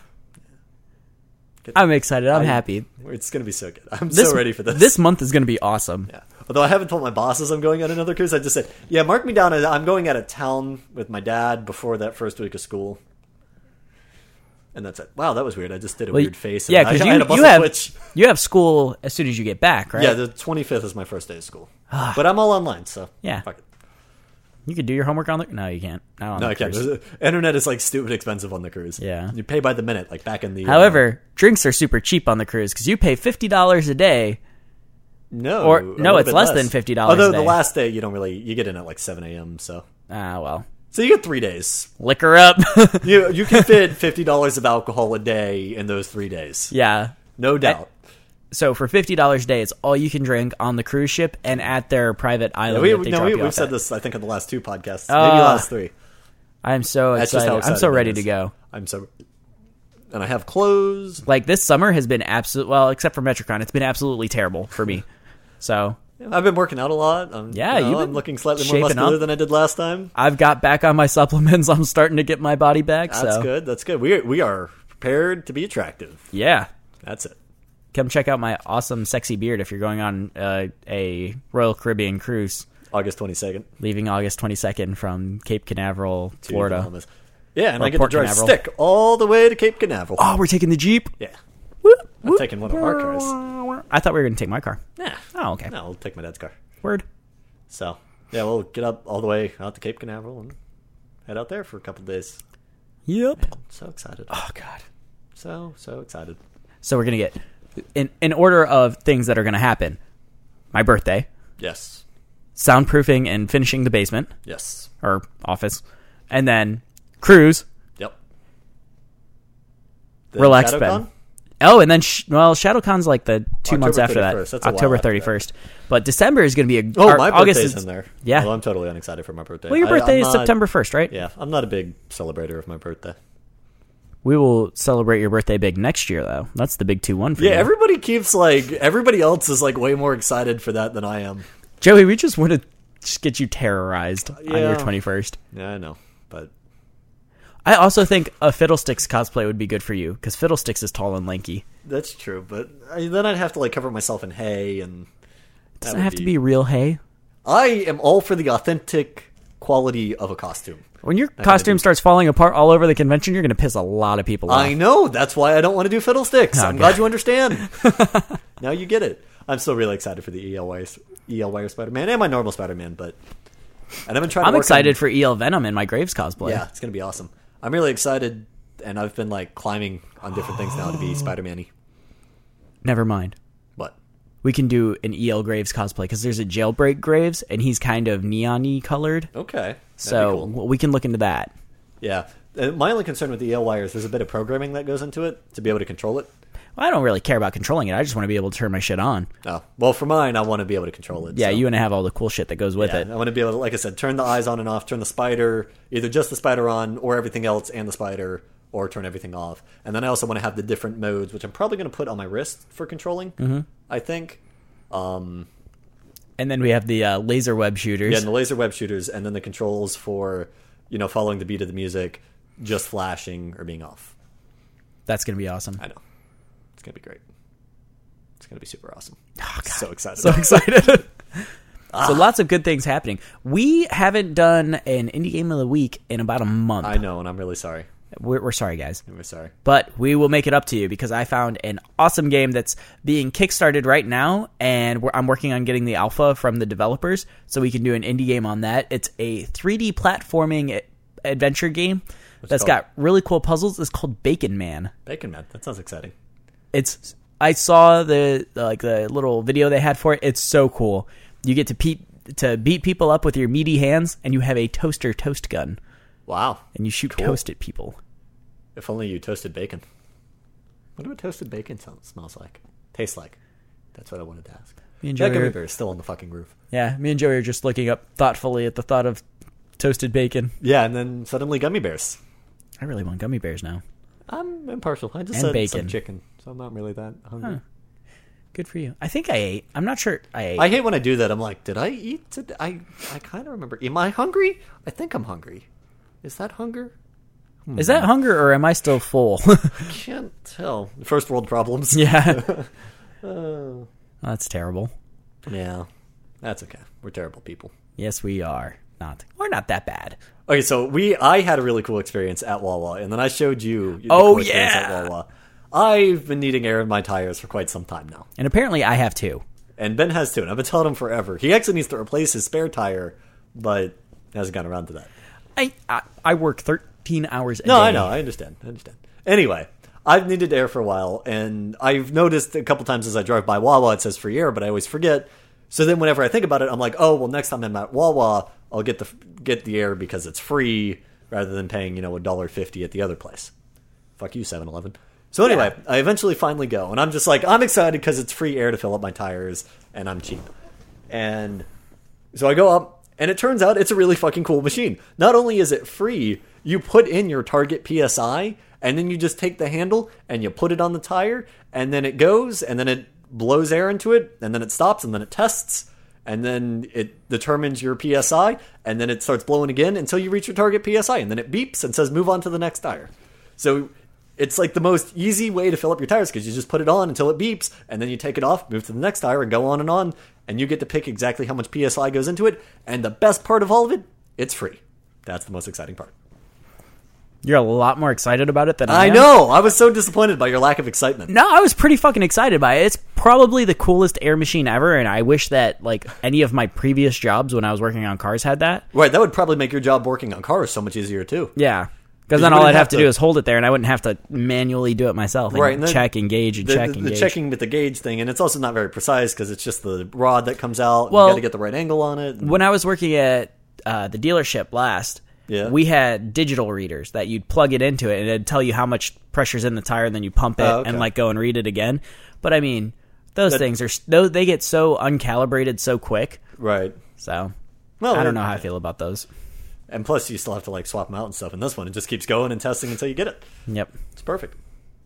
Speaker 2: I'm excited. I'm
Speaker 1: I-
Speaker 2: happy.
Speaker 1: It's going to be so good. I'm
Speaker 2: This,
Speaker 1: so ready for this.
Speaker 2: This month is going to be awesome.
Speaker 1: Yeah. Although I haven't told my bosses I'm going on another cruise. I just said, yeah, mark me down. as I'm going out of town with my dad before that first week of school. And that's it. Wow, that was weird. I just did a
Speaker 2: Well,
Speaker 1: weird face.
Speaker 2: Yeah,
Speaker 1: and I,
Speaker 2: because
Speaker 1: I had a
Speaker 2: you,
Speaker 1: muscle
Speaker 2: you have
Speaker 1: twitch.
Speaker 2: you have school as soon as you get back, right?
Speaker 1: Yeah, the twenty-fifth is my first day of school. But I'm all online, so
Speaker 2: Yeah.
Speaker 1: fuck it.
Speaker 2: You could do your homework on the. No, you can't. Not on
Speaker 1: No,
Speaker 2: the
Speaker 1: I can't.
Speaker 2: cruise.
Speaker 1: There's a- Internet is like stupid expensive on the cruise.
Speaker 2: Yeah.
Speaker 1: You pay by the minute, like back in the. uh,
Speaker 2: However, drinks are super cheap on the cruise because you pay fifty dollars a day.
Speaker 1: no,
Speaker 2: or-
Speaker 1: a
Speaker 2: no,
Speaker 1: little
Speaker 2: it's
Speaker 1: bit
Speaker 2: less than fifty dollars
Speaker 1: Although
Speaker 2: a
Speaker 1: the
Speaker 2: day.
Speaker 1: last day you don't really you get in at like seven a.m. So
Speaker 2: Ah, well,
Speaker 1: so you get three days.
Speaker 2: liquor up.
Speaker 1: You you can fit fifty dollars of alcohol a day in those three days.
Speaker 2: Yeah.
Speaker 1: No doubt.
Speaker 2: So for fifty dollars a day, it's all you can drink on the cruise ship and at their private
Speaker 1: Yeah,
Speaker 2: island.
Speaker 1: we,
Speaker 2: that they
Speaker 1: no,
Speaker 2: drop
Speaker 1: we,
Speaker 2: you
Speaker 1: we've
Speaker 2: off
Speaker 1: said
Speaker 2: at.
Speaker 1: this, I think, in the last two podcasts.
Speaker 2: Uh,
Speaker 1: Maybe the last three.
Speaker 2: I'm so
Speaker 1: That's just
Speaker 2: excited.
Speaker 1: how
Speaker 2: I'm
Speaker 1: excited
Speaker 2: so
Speaker 1: that
Speaker 2: ready
Speaker 1: is.
Speaker 2: to go.
Speaker 1: I'm so, and I have clothes.
Speaker 2: Like this summer has been absolute. Well, except for Metricon, it's been absolutely terrible for me. So
Speaker 1: I've been working out a lot. I'm,
Speaker 2: Yeah,
Speaker 1: you know,
Speaker 2: you've
Speaker 1: I'm
Speaker 2: been
Speaker 1: looking slightly more
Speaker 2: shaping
Speaker 1: muscular
Speaker 2: up.
Speaker 1: than I did last time.
Speaker 2: I've got back on my supplements. I'm starting to get my body back.
Speaker 1: That's
Speaker 2: so
Speaker 1: good. That's good. We are, we are prepared to be attractive.
Speaker 2: yeah,
Speaker 1: That's it.
Speaker 2: come check out my awesome, sexy beard if you're going on uh, a Royal Caribbean cruise,
Speaker 1: August twenty-second.
Speaker 2: leaving August twenty-second from Cape Canaveral,
Speaker 1: to
Speaker 2: Florida.
Speaker 1: Bahamas. Yeah, and
Speaker 2: Or
Speaker 1: I get
Speaker 2: Port
Speaker 1: to drive
Speaker 2: Canaveral.
Speaker 1: stick all the way to Cape Canaveral.
Speaker 2: Oh, we're taking the Jeep.
Speaker 1: Yeah.
Speaker 2: Whoop,
Speaker 1: I'm
Speaker 2: whoop.
Speaker 1: taking one of our cars.
Speaker 2: I thought we were going to take my car.
Speaker 1: Yeah.
Speaker 2: Oh, okay.
Speaker 1: No, I'll take my dad's car.
Speaker 2: Word.
Speaker 1: So, yeah, we'll get up all the way out to Cape Canaveral and head out there for a couple of days.
Speaker 2: Yep.
Speaker 1: Man, so excited.
Speaker 2: Oh God.
Speaker 1: So, so excited.
Speaker 2: So we're gonna get in in order of things that are gonna happen. My birthday,
Speaker 1: Yes.
Speaker 2: soundproofing and finishing the basement
Speaker 1: Yes.
Speaker 2: or office, and then cruise.
Speaker 1: Yep. The
Speaker 2: Relax,
Speaker 1: ShadowCon?
Speaker 2: Ben. Oh, and then sh- well, ShadowCon's like the two
Speaker 1: October
Speaker 2: months after that,
Speaker 1: thirty-first. That's a while
Speaker 2: October
Speaker 1: after that.
Speaker 2: thirty-first. But December is going to be a
Speaker 1: Oh,
Speaker 2: or
Speaker 1: my
Speaker 2: August
Speaker 1: birthday's
Speaker 2: is,
Speaker 1: in there.
Speaker 2: Yeah.
Speaker 1: Well, I'm totally unexcited for my birthday.
Speaker 2: Well, your
Speaker 1: I-
Speaker 2: birthday
Speaker 1: I'm
Speaker 2: is
Speaker 1: not-
Speaker 2: September first, right?
Speaker 1: Yeah, I'm not a big celebrator of my birthday.
Speaker 2: We will celebrate your birthday big next year, though. That's the big two one for
Speaker 1: Yeah,
Speaker 2: you.
Speaker 1: everybody keeps like everybody else is like way more excited for that than I am.
Speaker 2: Joey, we just want to just get you terrorized on your
Speaker 1: Yeah.
Speaker 2: twenty-first.
Speaker 1: Yeah, I know, but
Speaker 2: I also think a Fiddlesticks cosplay would be good for you because Fiddlesticks is tall and lanky.
Speaker 1: that's true. But I, then I'd have to like cover myself in hay, and that
Speaker 2: Doesn't
Speaker 1: would
Speaker 2: have to be real hay.
Speaker 1: I am all for the authentic quality of a costume.
Speaker 2: When your
Speaker 1: gonna
Speaker 2: costume
Speaker 1: be-
Speaker 2: starts falling apart all over the convention, you're going to piss a lot of people off.
Speaker 1: I know. That's why I don't want to do Fiddlesticks.
Speaker 2: Oh,
Speaker 1: I'm
Speaker 2: God.
Speaker 1: glad you understand. Now you get it. I'm still really excited for the E L Wire, E L Wire Spider-Man and my normal Spider-Man, but and I've been trying. To
Speaker 2: I'm
Speaker 1: work
Speaker 2: excited
Speaker 1: on,
Speaker 2: for E L Venom in my Graves cosplay.
Speaker 1: Yeah, it's gonna be awesome. I'm really excited, and I've been like climbing on different things now to be Spider-Man-y.
Speaker 2: Never mind.
Speaker 1: But
Speaker 2: We can do an E L Graves cosplay because there's a Jailbreak Graves and he's kind of neon-y colored.
Speaker 1: okay, that'd
Speaker 2: So
Speaker 1: be cool.
Speaker 2: w- we can look into that.
Speaker 1: Yeah. Uh, My only concern with the E L Wire is there's a bit of programming that goes into it to be able to control it.
Speaker 2: Well, I don't really care about controlling it. I just want to be able to turn my shit on.
Speaker 1: Oh, well, for mine, I want to be able to control it.
Speaker 2: Yeah,
Speaker 1: so.
Speaker 2: you want to have all the cool shit that goes with
Speaker 1: Yeah,
Speaker 2: it.
Speaker 1: I want to be able to, like I said, turn the eyes on and off, turn the spider, either just the spider on or everything else and the spider, or turn everything off. And then I also want to have the different modes, which I'm probably going to put on my wrist for controlling, mm-hmm. I think. Um,
Speaker 2: And then we have the uh, laser web shooters.
Speaker 1: yeah, and the laser web shooters, and then the controls for, you know, following the beat of the music, just flashing or being off.
Speaker 2: That's going to be awesome.
Speaker 1: I know. It's going to be great. It's going to be super awesome.
Speaker 2: Oh, God.
Speaker 1: So excited.
Speaker 2: So excited. So lots of good things happening. We haven't done an indie game of the week in about a month.
Speaker 1: I know, and I'm really sorry.
Speaker 2: We're, we're sorry, guys.
Speaker 1: We're sorry.
Speaker 2: But we will make it up to you because I found an awesome game that's being kickstarted right now, and we're, I'm working on getting the alpha from the developers so we can do an indie game on that. It's a three D platforming adventure game
Speaker 1: What's
Speaker 2: that's
Speaker 1: it
Speaker 2: got really cool puzzles. It's called Bacon Man.
Speaker 1: Bacon Man. That sounds exciting.
Speaker 2: It's I saw the like the little video they had for it. It's so cool. You get to pe- to beat people up with your meaty hands, and you have a toaster toast gun.
Speaker 1: Wow.
Speaker 2: And you shoot
Speaker 1: Cool.
Speaker 2: toast at people.
Speaker 1: If only you toasted bacon. Wonder what toasted bacon sounds, smells like. Tastes like. That's what I wanted to ask.
Speaker 2: Me and
Speaker 1: That
Speaker 2: Joey
Speaker 1: gummy
Speaker 2: are,
Speaker 1: bear is still on the fucking roof.
Speaker 2: yeah, me and Joey are just looking up thoughtfully at the thought of toasted bacon.
Speaker 1: Yeah, and then suddenly gummy bears.
Speaker 2: I really want gummy bears now.
Speaker 1: I'm impartial. I just
Speaker 2: And
Speaker 1: said
Speaker 2: bacon.
Speaker 1: some chicken, so I'm not really that hungry.
Speaker 2: Huh. Good for you. I think I ate. I'm not sure I ate.
Speaker 1: I hate when I do that. I'm like, did I eat today? I, I kind of remember. Am I hungry? I think I'm hungry. Is that hunger?
Speaker 2: Is that hunger or am I still full?
Speaker 1: I can't tell. First world problems.
Speaker 2: yeah.
Speaker 1: Oh.
Speaker 2: That's terrible.
Speaker 1: Yeah. That's okay. We're terrible people.
Speaker 2: Yes, we are. Not. We're not that bad.
Speaker 1: Okay, so we I had a really cool experience at Wawa, and then I showed you the
Speaker 2: Oh,
Speaker 1: cool experience
Speaker 2: yeah.
Speaker 1: at Wawa. I've been needing air in my tires for quite some time now.
Speaker 2: And apparently I have too.
Speaker 1: And Ben has too, and I've been telling him forever. He actually needs to replace his spare tire, but hasn't gotten around to that.
Speaker 2: I I, I work thirteen hours a
Speaker 1: No,
Speaker 2: day.
Speaker 1: I know. I understand. I understand. Anyway, I've needed air for a while, and I've noticed a couple times as I drive by Wawa, it says free air, but I always forget. So then whenever I think about it, I'm like, oh, well, next time I'm at Wawa, I'll get the get the air because it's free rather than paying, you know, one dollar fifty at the other place. Fuck you, seven eleven. So anyway, yeah. I eventually finally go, and I'm just like, I'm excited because it's free air to fill up my tires, and I'm cheap. And so I go up, and it turns out it's a really fucking cool machine. Not only is it free, you put in your target P S I, and then you just take the handle, and you put it on the tire, and then it goes, and then it blows air into it, and then it stops, and then it tests, and then it determines your P S I, and then it starts blowing again until you reach your target P S I, and then it beeps and says move on to the next tire. So it's like the most easy way to fill up your tires because you just put it on until it beeps, and then you take it off, move to the next tire, and go on and on, and you get to pick exactly how much P S I goes into it, and the best part of all of it, it's free. That's the most exciting part.
Speaker 2: You're a lot more excited about it than I,
Speaker 1: I
Speaker 2: am.
Speaker 1: know! I was so disappointed by your lack of excitement.
Speaker 2: No, I was pretty fucking excited by it. It's probably the coolest air machine ever, and I wish that like any of my previous jobs when I was working on cars had that.
Speaker 1: Right, that would probably make your job working on cars so much easier, too.
Speaker 2: Yeah. Because then
Speaker 1: you
Speaker 2: all I'd
Speaker 1: wouldn't
Speaker 2: have
Speaker 1: have
Speaker 2: to
Speaker 1: to-
Speaker 2: do is hold it there, and I wouldn't have to manually do it myself. And
Speaker 1: Right, and then
Speaker 2: check, engage, and
Speaker 1: The,
Speaker 2: check,
Speaker 1: the,
Speaker 2: engage.
Speaker 1: the checking with the gauge thing, and it's also not very precise because it's just the rod that comes out, and
Speaker 2: Well,
Speaker 1: you got to get the right angle on it. and-
Speaker 2: When I was working at uh, the dealership last,
Speaker 1: Yeah.
Speaker 2: we had digital readers that you'd plug it into it, and it'd tell you how much pressure's in the tire, and then you pump it
Speaker 1: Oh, okay.
Speaker 2: and like go and read it again. But I mean, those
Speaker 1: That-
Speaker 2: things are those they get so uncalibrated so quick.
Speaker 1: Right.
Speaker 2: So
Speaker 1: Well,
Speaker 2: I don't know how I feel about those.
Speaker 1: And plus, you still have to like swap them out and stuff. In this one, it just keeps going and testing until you get it.
Speaker 2: Yep.
Speaker 1: It's perfect.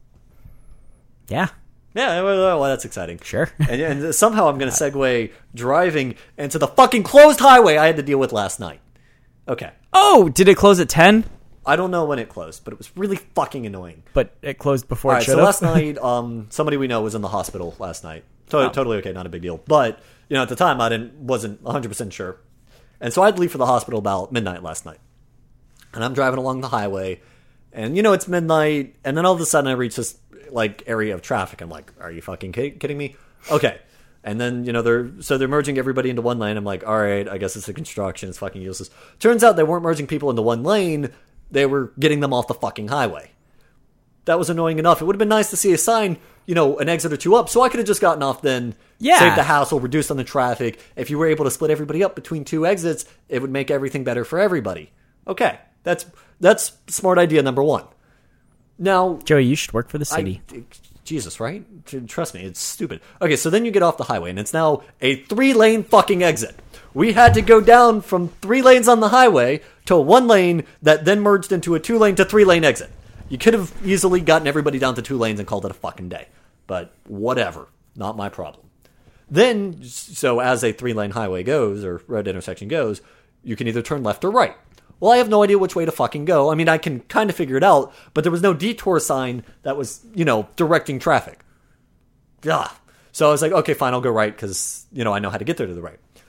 Speaker 2: Yeah.
Speaker 1: Yeah, well, well that's exciting.
Speaker 2: Sure.
Speaker 1: and, and somehow I'm going to segue driving into the fucking closed highway I had to deal with last night. Okay.
Speaker 2: Oh, did it close at ten?
Speaker 1: I don't know when it closed, but it was really fucking annoying.
Speaker 2: But it closed before
Speaker 1: All
Speaker 2: it
Speaker 1: right,
Speaker 2: should
Speaker 1: so
Speaker 2: have.
Speaker 1: last night, um, somebody we know was in the hospital last night. To-
Speaker 2: Oh.
Speaker 1: Totally okay, not a big deal. But you know, at the time, I didn't wasn't one hundred percent sure, and so I had to leave for the hospital about midnight last night. And I'm driving along the highway, and you know it's midnight, and then all of a sudden I reach this like area of traffic. I'm like, "Are you fucking kid- kidding me?" Okay. And then, you know, they're so they're merging everybody into one lane. I'm like, all right, I guess it's a construction. It's fucking useless. Turns out they weren't merging people into one lane. They were getting them off the fucking highway. That was annoying enough. It would have been nice to see a sign, you know, an exit or two up, so I could have just gotten off then,
Speaker 2: Yeah.
Speaker 1: saved the hassle, reduced on the traffic. If you were able to split everybody up between two exits, it would make everything better for everybody. Okay, that's that's smart idea number one. Now,
Speaker 2: Joey, you should work for the city.
Speaker 1: I, Jesus, right? Trust me, it's stupid. Okay, so then you get off the highway, and it's now a three-lane fucking exit. We had to go down from three lanes on the highway to one lane that then merged into a two-lane to three-lane exit. You could have easily gotten everybody down to two lanes and called it a fucking day. But whatever. Not my problem. Then, so as a three-lane highway goes, or road intersection goes, you can either turn left or right. Well, I have no idea which way to fucking go. I mean, I can kind of figure it out, but there was no detour sign that was, you know, directing traffic. Ugh. So I was like, okay, fine, I'll go right because, you know, I know how to get there to the right.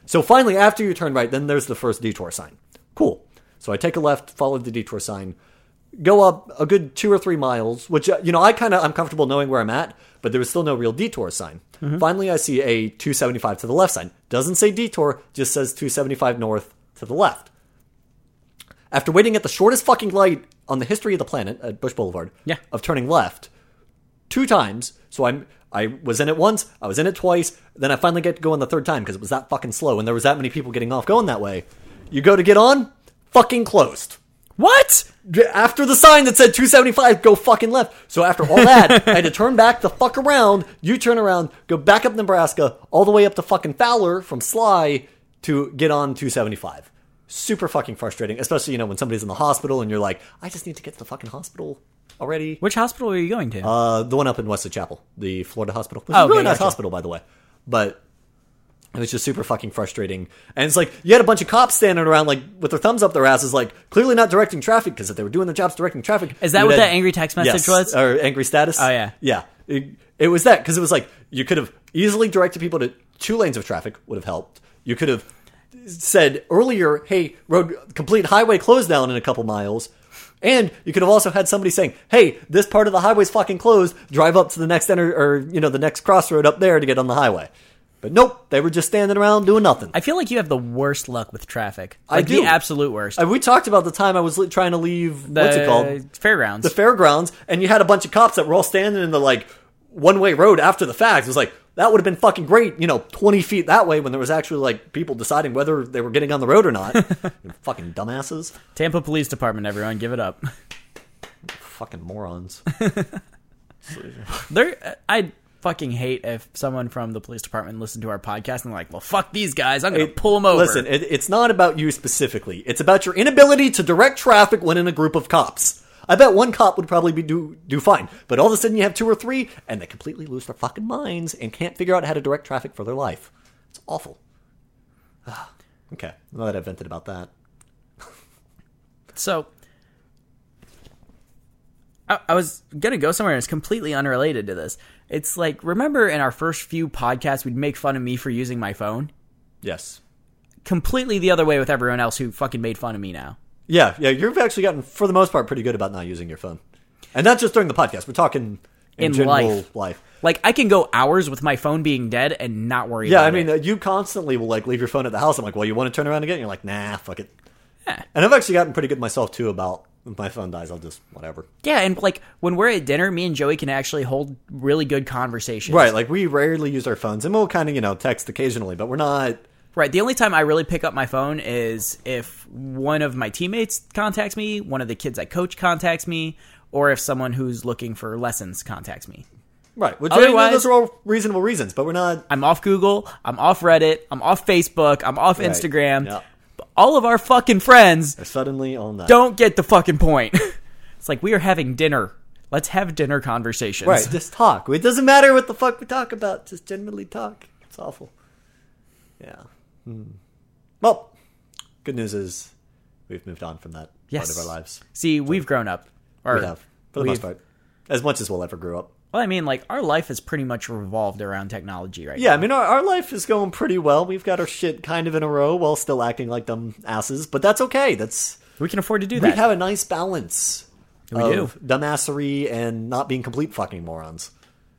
Speaker 1: So finally, after you turn right, then there's the first detour sign. Cool. So I take a left, follow the detour sign, go up a good two or three miles, which, you know, I kind of, I'm comfortable knowing where I'm at, but there was still no real detour sign. Mm-hmm. Finally, I see a two seventy-five to the left sign. Doesn't say detour, just says two seventy-five north to the left. After waiting at the shortest fucking light on the history of the planet at Bush Boulevard
Speaker 2: yeah.
Speaker 1: of turning left two times, so I'm, I was in it once, I was in it twice, then I finally get to go on the third time because it was that fucking slow and there was that many people getting off going that way. You go to get on, fucking closed.
Speaker 2: What?
Speaker 1: After the sign that said two seventy-five, go fucking left. So after all that, I had to turn back the fuck around, you turn around, go back up Nebraska, all the way up to fucking Fowler from Sly to get on two seventy-five. Super fucking frustrating, especially, you know, when somebody's in the hospital and you're like, I just need to get to the fucking hospital already.
Speaker 2: Which hospital are you going to?
Speaker 1: Uh, the one up in Wesley Chapel, the Florida hospital. Which
Speaker 2: oh,
Speaker 1: is a really
Speaker 2: okay,
Speaker 1: nice
Speaker 2: gotcha.
Speaker 1: hospital, by the way. But it was just super fucking frustrating. And it's like, you had a bunch of cops standing around, like, with their thumbs up their asses, like, clearly not directing traffic, because if they were doing their jobs directing traffic...
Speaker 2: Is that what
Speaker 1: had,
Speaker 2: that angry text message
Speaker 1: yes,
Speaker 2: was?
Speaker 1: Or angry status?
Speaker 2: Oh, yeah.
Speaker 1: Yeah. It, it was that, because it was like, you could have easily directed people to two lanes of traffic, would have helped. You could have said earlier, hey, road complete highway closed down in a couple miles. And you could have also had somebody saying, hey, this part of the highway's fucking closed, drive up to the next enter or, you know, the next crossroad up there to get on the highway. But nope, they were just standing around doing nothing.
Speaker 2: I feel like you have the worst luck with traffic.
Speaker 1: I
Speaker 2: Like
Speaker 1: do.
Speaker 2: the absolute worst.
Speaker 1: I, we talked about the time I was li- trying to leave,
Speaker 2: the
Speaker 1: what's it called?
Speaker 2: Fairgrounds.
Speaker 1: The fairgrounds, and you had a bunch of cops that were all standing in the, like, one-way road after the fact. It was like, that would have been fucking great, you know, twenty feet that way when there was actually, like, people deciding whether they were getting on the road or not. Fucking dumbasses.
Speaker 2: Tampa Police Department, everyone, give it up.
Speaker 1: Fucking morons.
Speaker 2: They're, I fucking hate if someone from the police department listened to our podcast and they're like, well, fuck these guys, I'm going to pull them over.
Speaker 1: Listen, it, it's not about you specifically. It's about your inability to direct traffic when in a group of cops. I bet one cop would probably be do do fine, but all of a sudden you have two or three, and they completely lose their fucking minds and can't figure out how to direct traffic for their life. It's awful. Okay, now that I've vented about that.
Speaker 2: So, I, I was going to go somewhere and it's completely unrelated to this. It's like, remember in our first few podcasts, we'd make fun of me for using my phone?
Speaker 1: Yes.
Speaker 2: Completely the other way with everyone else who fucking made fun of me now.
Speaker 1: Yeah, yeah, you've actually gotten, for the most part, pretty good about not using your phone. And not just during the podcast. We're talking in,
Speaker 2: In
Speaker 1: general
Speaker 2: life.
Speaker 1: life.
Speaker 2: Like, I can go hours with my phone being dead and not worry
Speaker 1: Yeah,
Speaker 2: about
Speaker 1: I mean,
Speaker 2: it.
Speaker 1: uh, you constantly will, like, leave your phone at the house. I'm like, well, you want to turn around again? And you're like, nah, fuck it.
Speaker 2: Yeah.
Speaker 1: And I've actually gotten pretty good myself, too, about if my phone dies, I'll just, whatever.
Speaker 2: Yeah, and like when we're at dinner, me and Joey can actually hold really good conversations.
Speaker 1: Right, like we rarely use our phones, and we'll kind of, you know, text occasionally, but we're not...
Speaker 2: Right, the only time I really pick up my phone is if one of my teammates contacts me, one of the kids I coach contacts me, or if someone who's looking for lessons contacts me.
Speaker 1: Right, which
Speaker 2: Otherwise,
Speaker 1: those are all reasonable reasons, but we're not...
Speaker 2: I'm off Google, I'm off Reddit, I'm off Facebook, I'm off
Speaker 1: Right,
Speaker 2: Instagram.
Speaker 1: yeah.
Speaker 2: But all of our fucking friends
Speaker 1: They're suddenly on that.
Speaker 2: don't get the fucking point. It's like, we are having dinner. Let's have dinner conversations.
Speaker 1: Right, just talk. It doesn't matter what the fuck we talk about, just generally talk. It's awful. Yeah. Hmm. Well, good news is we've moved on from that
Speaker 2: Yes.
Speaker 1: part of our lives.
Speaker 2: See, we've grown up. Or
Speaker 1: We have, for the most
Speaker 2: we've-
Speaker 1: part. As much as we'll ever grow up.
Speaker 2: Well, I mean, like, our life is pretty much revolved around technology right
Speaker 1: Yeah,
Speaker 2: now.
Speaker 1: I mean, our, our life is going pretty well. We've got our shit kind of in a row while still acting like dumb asses, but that's okay. That's
Speaker 2: We can afford to do
Speaker 1: we
Speaker 2: that.
Speaker 1: have a nice balance
Speaker 2: We
Speaker 1: of dumbassery and not being complete fucking morons.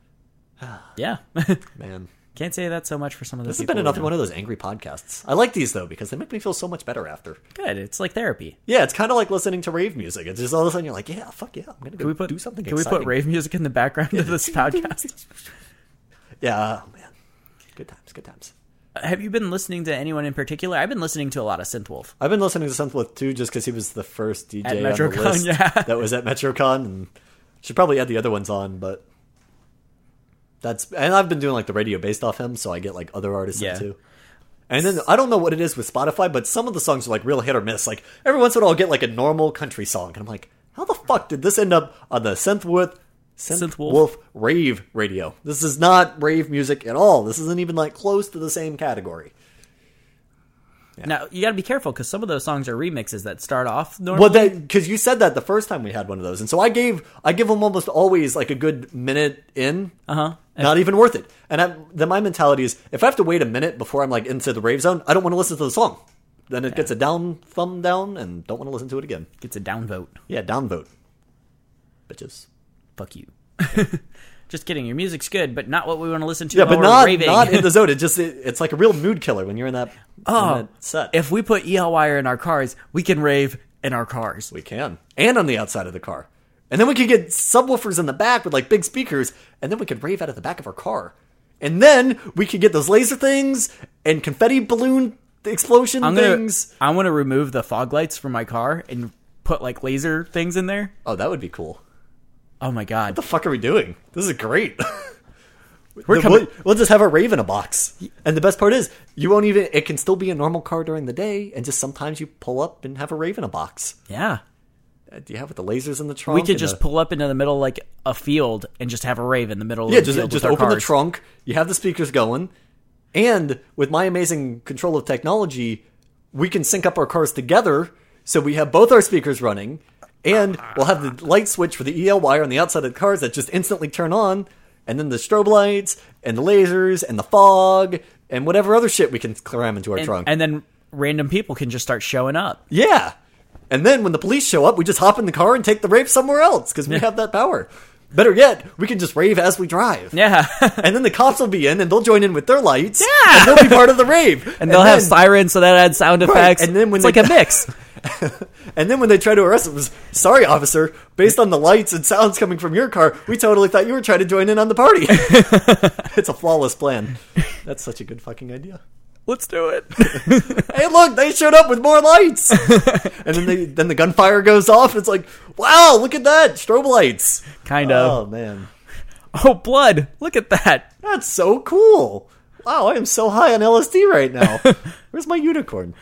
Speaker 2: Yeah.
Speaker 1: Man,
Speaker 2: Can't say that so much for some of the
Speaker 1: this has
Speaker 2: people
Speaker 1: been
Speaker 2: we
Speaker 1: another
Speaker 2: know.
Speaker 1: one of those angry podcasts. I like these, though, because they make me feel so much better after.
Speaker 2: Good. It's like therapy.
Speaker 1: Yeah, it's kind of like listening to rave music. It's just all of a sudden you're like, yeah, fuck yeah, I'm going to
Speaker 2: Can
Speaker 1: go
Speaker 2: we put
Speaker 1: do something
Speaker 2: Can
Speaker 1: exciting.
Speaker 2: we put rave music in the background of this podcast?
Speaker 1: Yeah, oh, man. Good times, good times.
Speaker 2: Have you been listening to anyone in particular? I've been listening to a lot of Synthwolf.
Speaker 1: I've been listening to Synthwolf, too, just because he was the first D J
Speaker 2: At
Speaker 1: on the
Speaker 2: MetroCon,
Speaker 1: list
Speaker 2: yeah.
Speaker 1: that was at MetroCon, and should probably add the other ones on, but that's... And I've been doing, like, the radio based off him, so I get, like, other artists
Speaker 2: Yeah.
Speaker 1: in, too. And then, I don't know what it is with Spotify, but some of the songs are, like, real hit or miss. Like, every once in a while I'll get, like, a normal country song, and I'm like, how the fuck did this end up on the Synthwolf... Synthwolf
Speaker 2: Synthwolf.
Speaker 1: rave radio? This is not rave music at all. This isn't even, like, close to the same category.
Speaker 2: Now, you got to be careful because some of those songs are remixes that start off normally.
Speaker 1: Well, because you said that the first time we had one of those, and so I gave I give them almost always like a good minute in.
Speaker 2: Uh huh.
Speaker 1: Not even worth it. And I, then my mentality is, if I have to wait a minute before I'm like into the rave zone, I don't want to listen to the song. Then it yeah. gets a down thumb down, and don't want to listen to it again.
Speaker 2: Gets a down vote.
Speaker 1: Yeah, down vote. Bitches.
Speaker 2: Fuck you. Just kidding. Your music's good, but not what we want to listen to.
Speaker 1: Yeah, but
Speaker 2: we're
Speaker 1: not
Speaker 2: raving.
Speaker 1: not in the zone. It just it, it's like a real mood killer when you're in that,
Speaker 2: oh,
Speaker 1: in that set.
Speaker 2: If we put E L Wire in our cars, we can rave in our cars.
Speaker 1: We can, and on the outside of the car, and then we could get subwoofers in the back with like big speakers, and then we could rave out of the back of our car, and then we could get those laser things and confetti balloon explosion
Speaker 2: I'm gonna,
Speaker 1: things.
Speaker 2: I want to remove the fog lights from my car and put like laser things in there.
Speaker 1: Oh, that would be cool.
Speaker 2: Oh my god!
Speaker 1: What the fuck are we doing? This is great.
Speaker 2: We're
Speaker 1: the,
Speaker 2: coming.
Speaker 1: We'll, we'll just have a rave in a box, and the best part is you won't even. It can still be a normal car during the day, and just sometimes you pull up and have a rave in a box.
Speaker 2: Yeah.
Speaker 1: Uh, do you have with the lasers in the trunk?
Speaker 2: We could just
Speaker 1: a,
Speaker 2: pull up into the middle like a field and just have a rave in the middle.
Speaker 1: Yeah,
Speaker 2: of the
Speaker 1: just
Speaker 2: field
Speaker 1: just
Speaker 2: with our
Speaker 1: open
Speaker 2: cars.
Speaker 1: the trunk. You have the speakers going, and with my amazing control of technology, we can sync up our cars together, so we have both our speakers running. And we'll have the light switch for the E L wire on the outside of the cars that just instantly turn on. And then the strobe lights, and the lasers, and the fog, and whatever other shit we can cram into our
Speaker 2: and,
Speaker 1: trunk.
Speaker 2: And then random people can just start showing up.
Speaker 1: Yeah. And then when the police show up, we just hop in the car and take the rave somewhere else, because we
Speaker 2: Yeah.
Speaker 1: have that power. Better yet, we can just rave as we drive.
Speaker 2: Yeah.
Speaker 1: And then the cops will be in, and they'll join in with their lights.
Speaker 2: Yeah.
Speaker 1: And they'll be part of the rave.
Speaker 2: And, and they'll
Speaker 1: then,
Speaker 2: have sirens, so that adds sound effects.
Speaker 1: Right, and then when
Speaker 2: it's
Speaker 1: they,
Speaker 2: like a mix.
Speaker 1: And then when they try to arrest him, it was, sorry, officer, based on the lights and sounds coming from your car, we totally thought you were trying to join in on the party. It's a flawless plan. That's such a good fucking idea.
Speaker 2: Let's do it.
Speaker 1: Hey, look, they showed up with more lights. And then they, then the gunfire goes off. It's like, wow, look at that. Strobe lights.
Speaker 2: Kind of.
Speaker 1: Oh, man.
Speaker 2: Oh, blood. Look at that.
Speaker 1: That's so cool. Wow, I am so high on L S D right now. Where's my unicorn?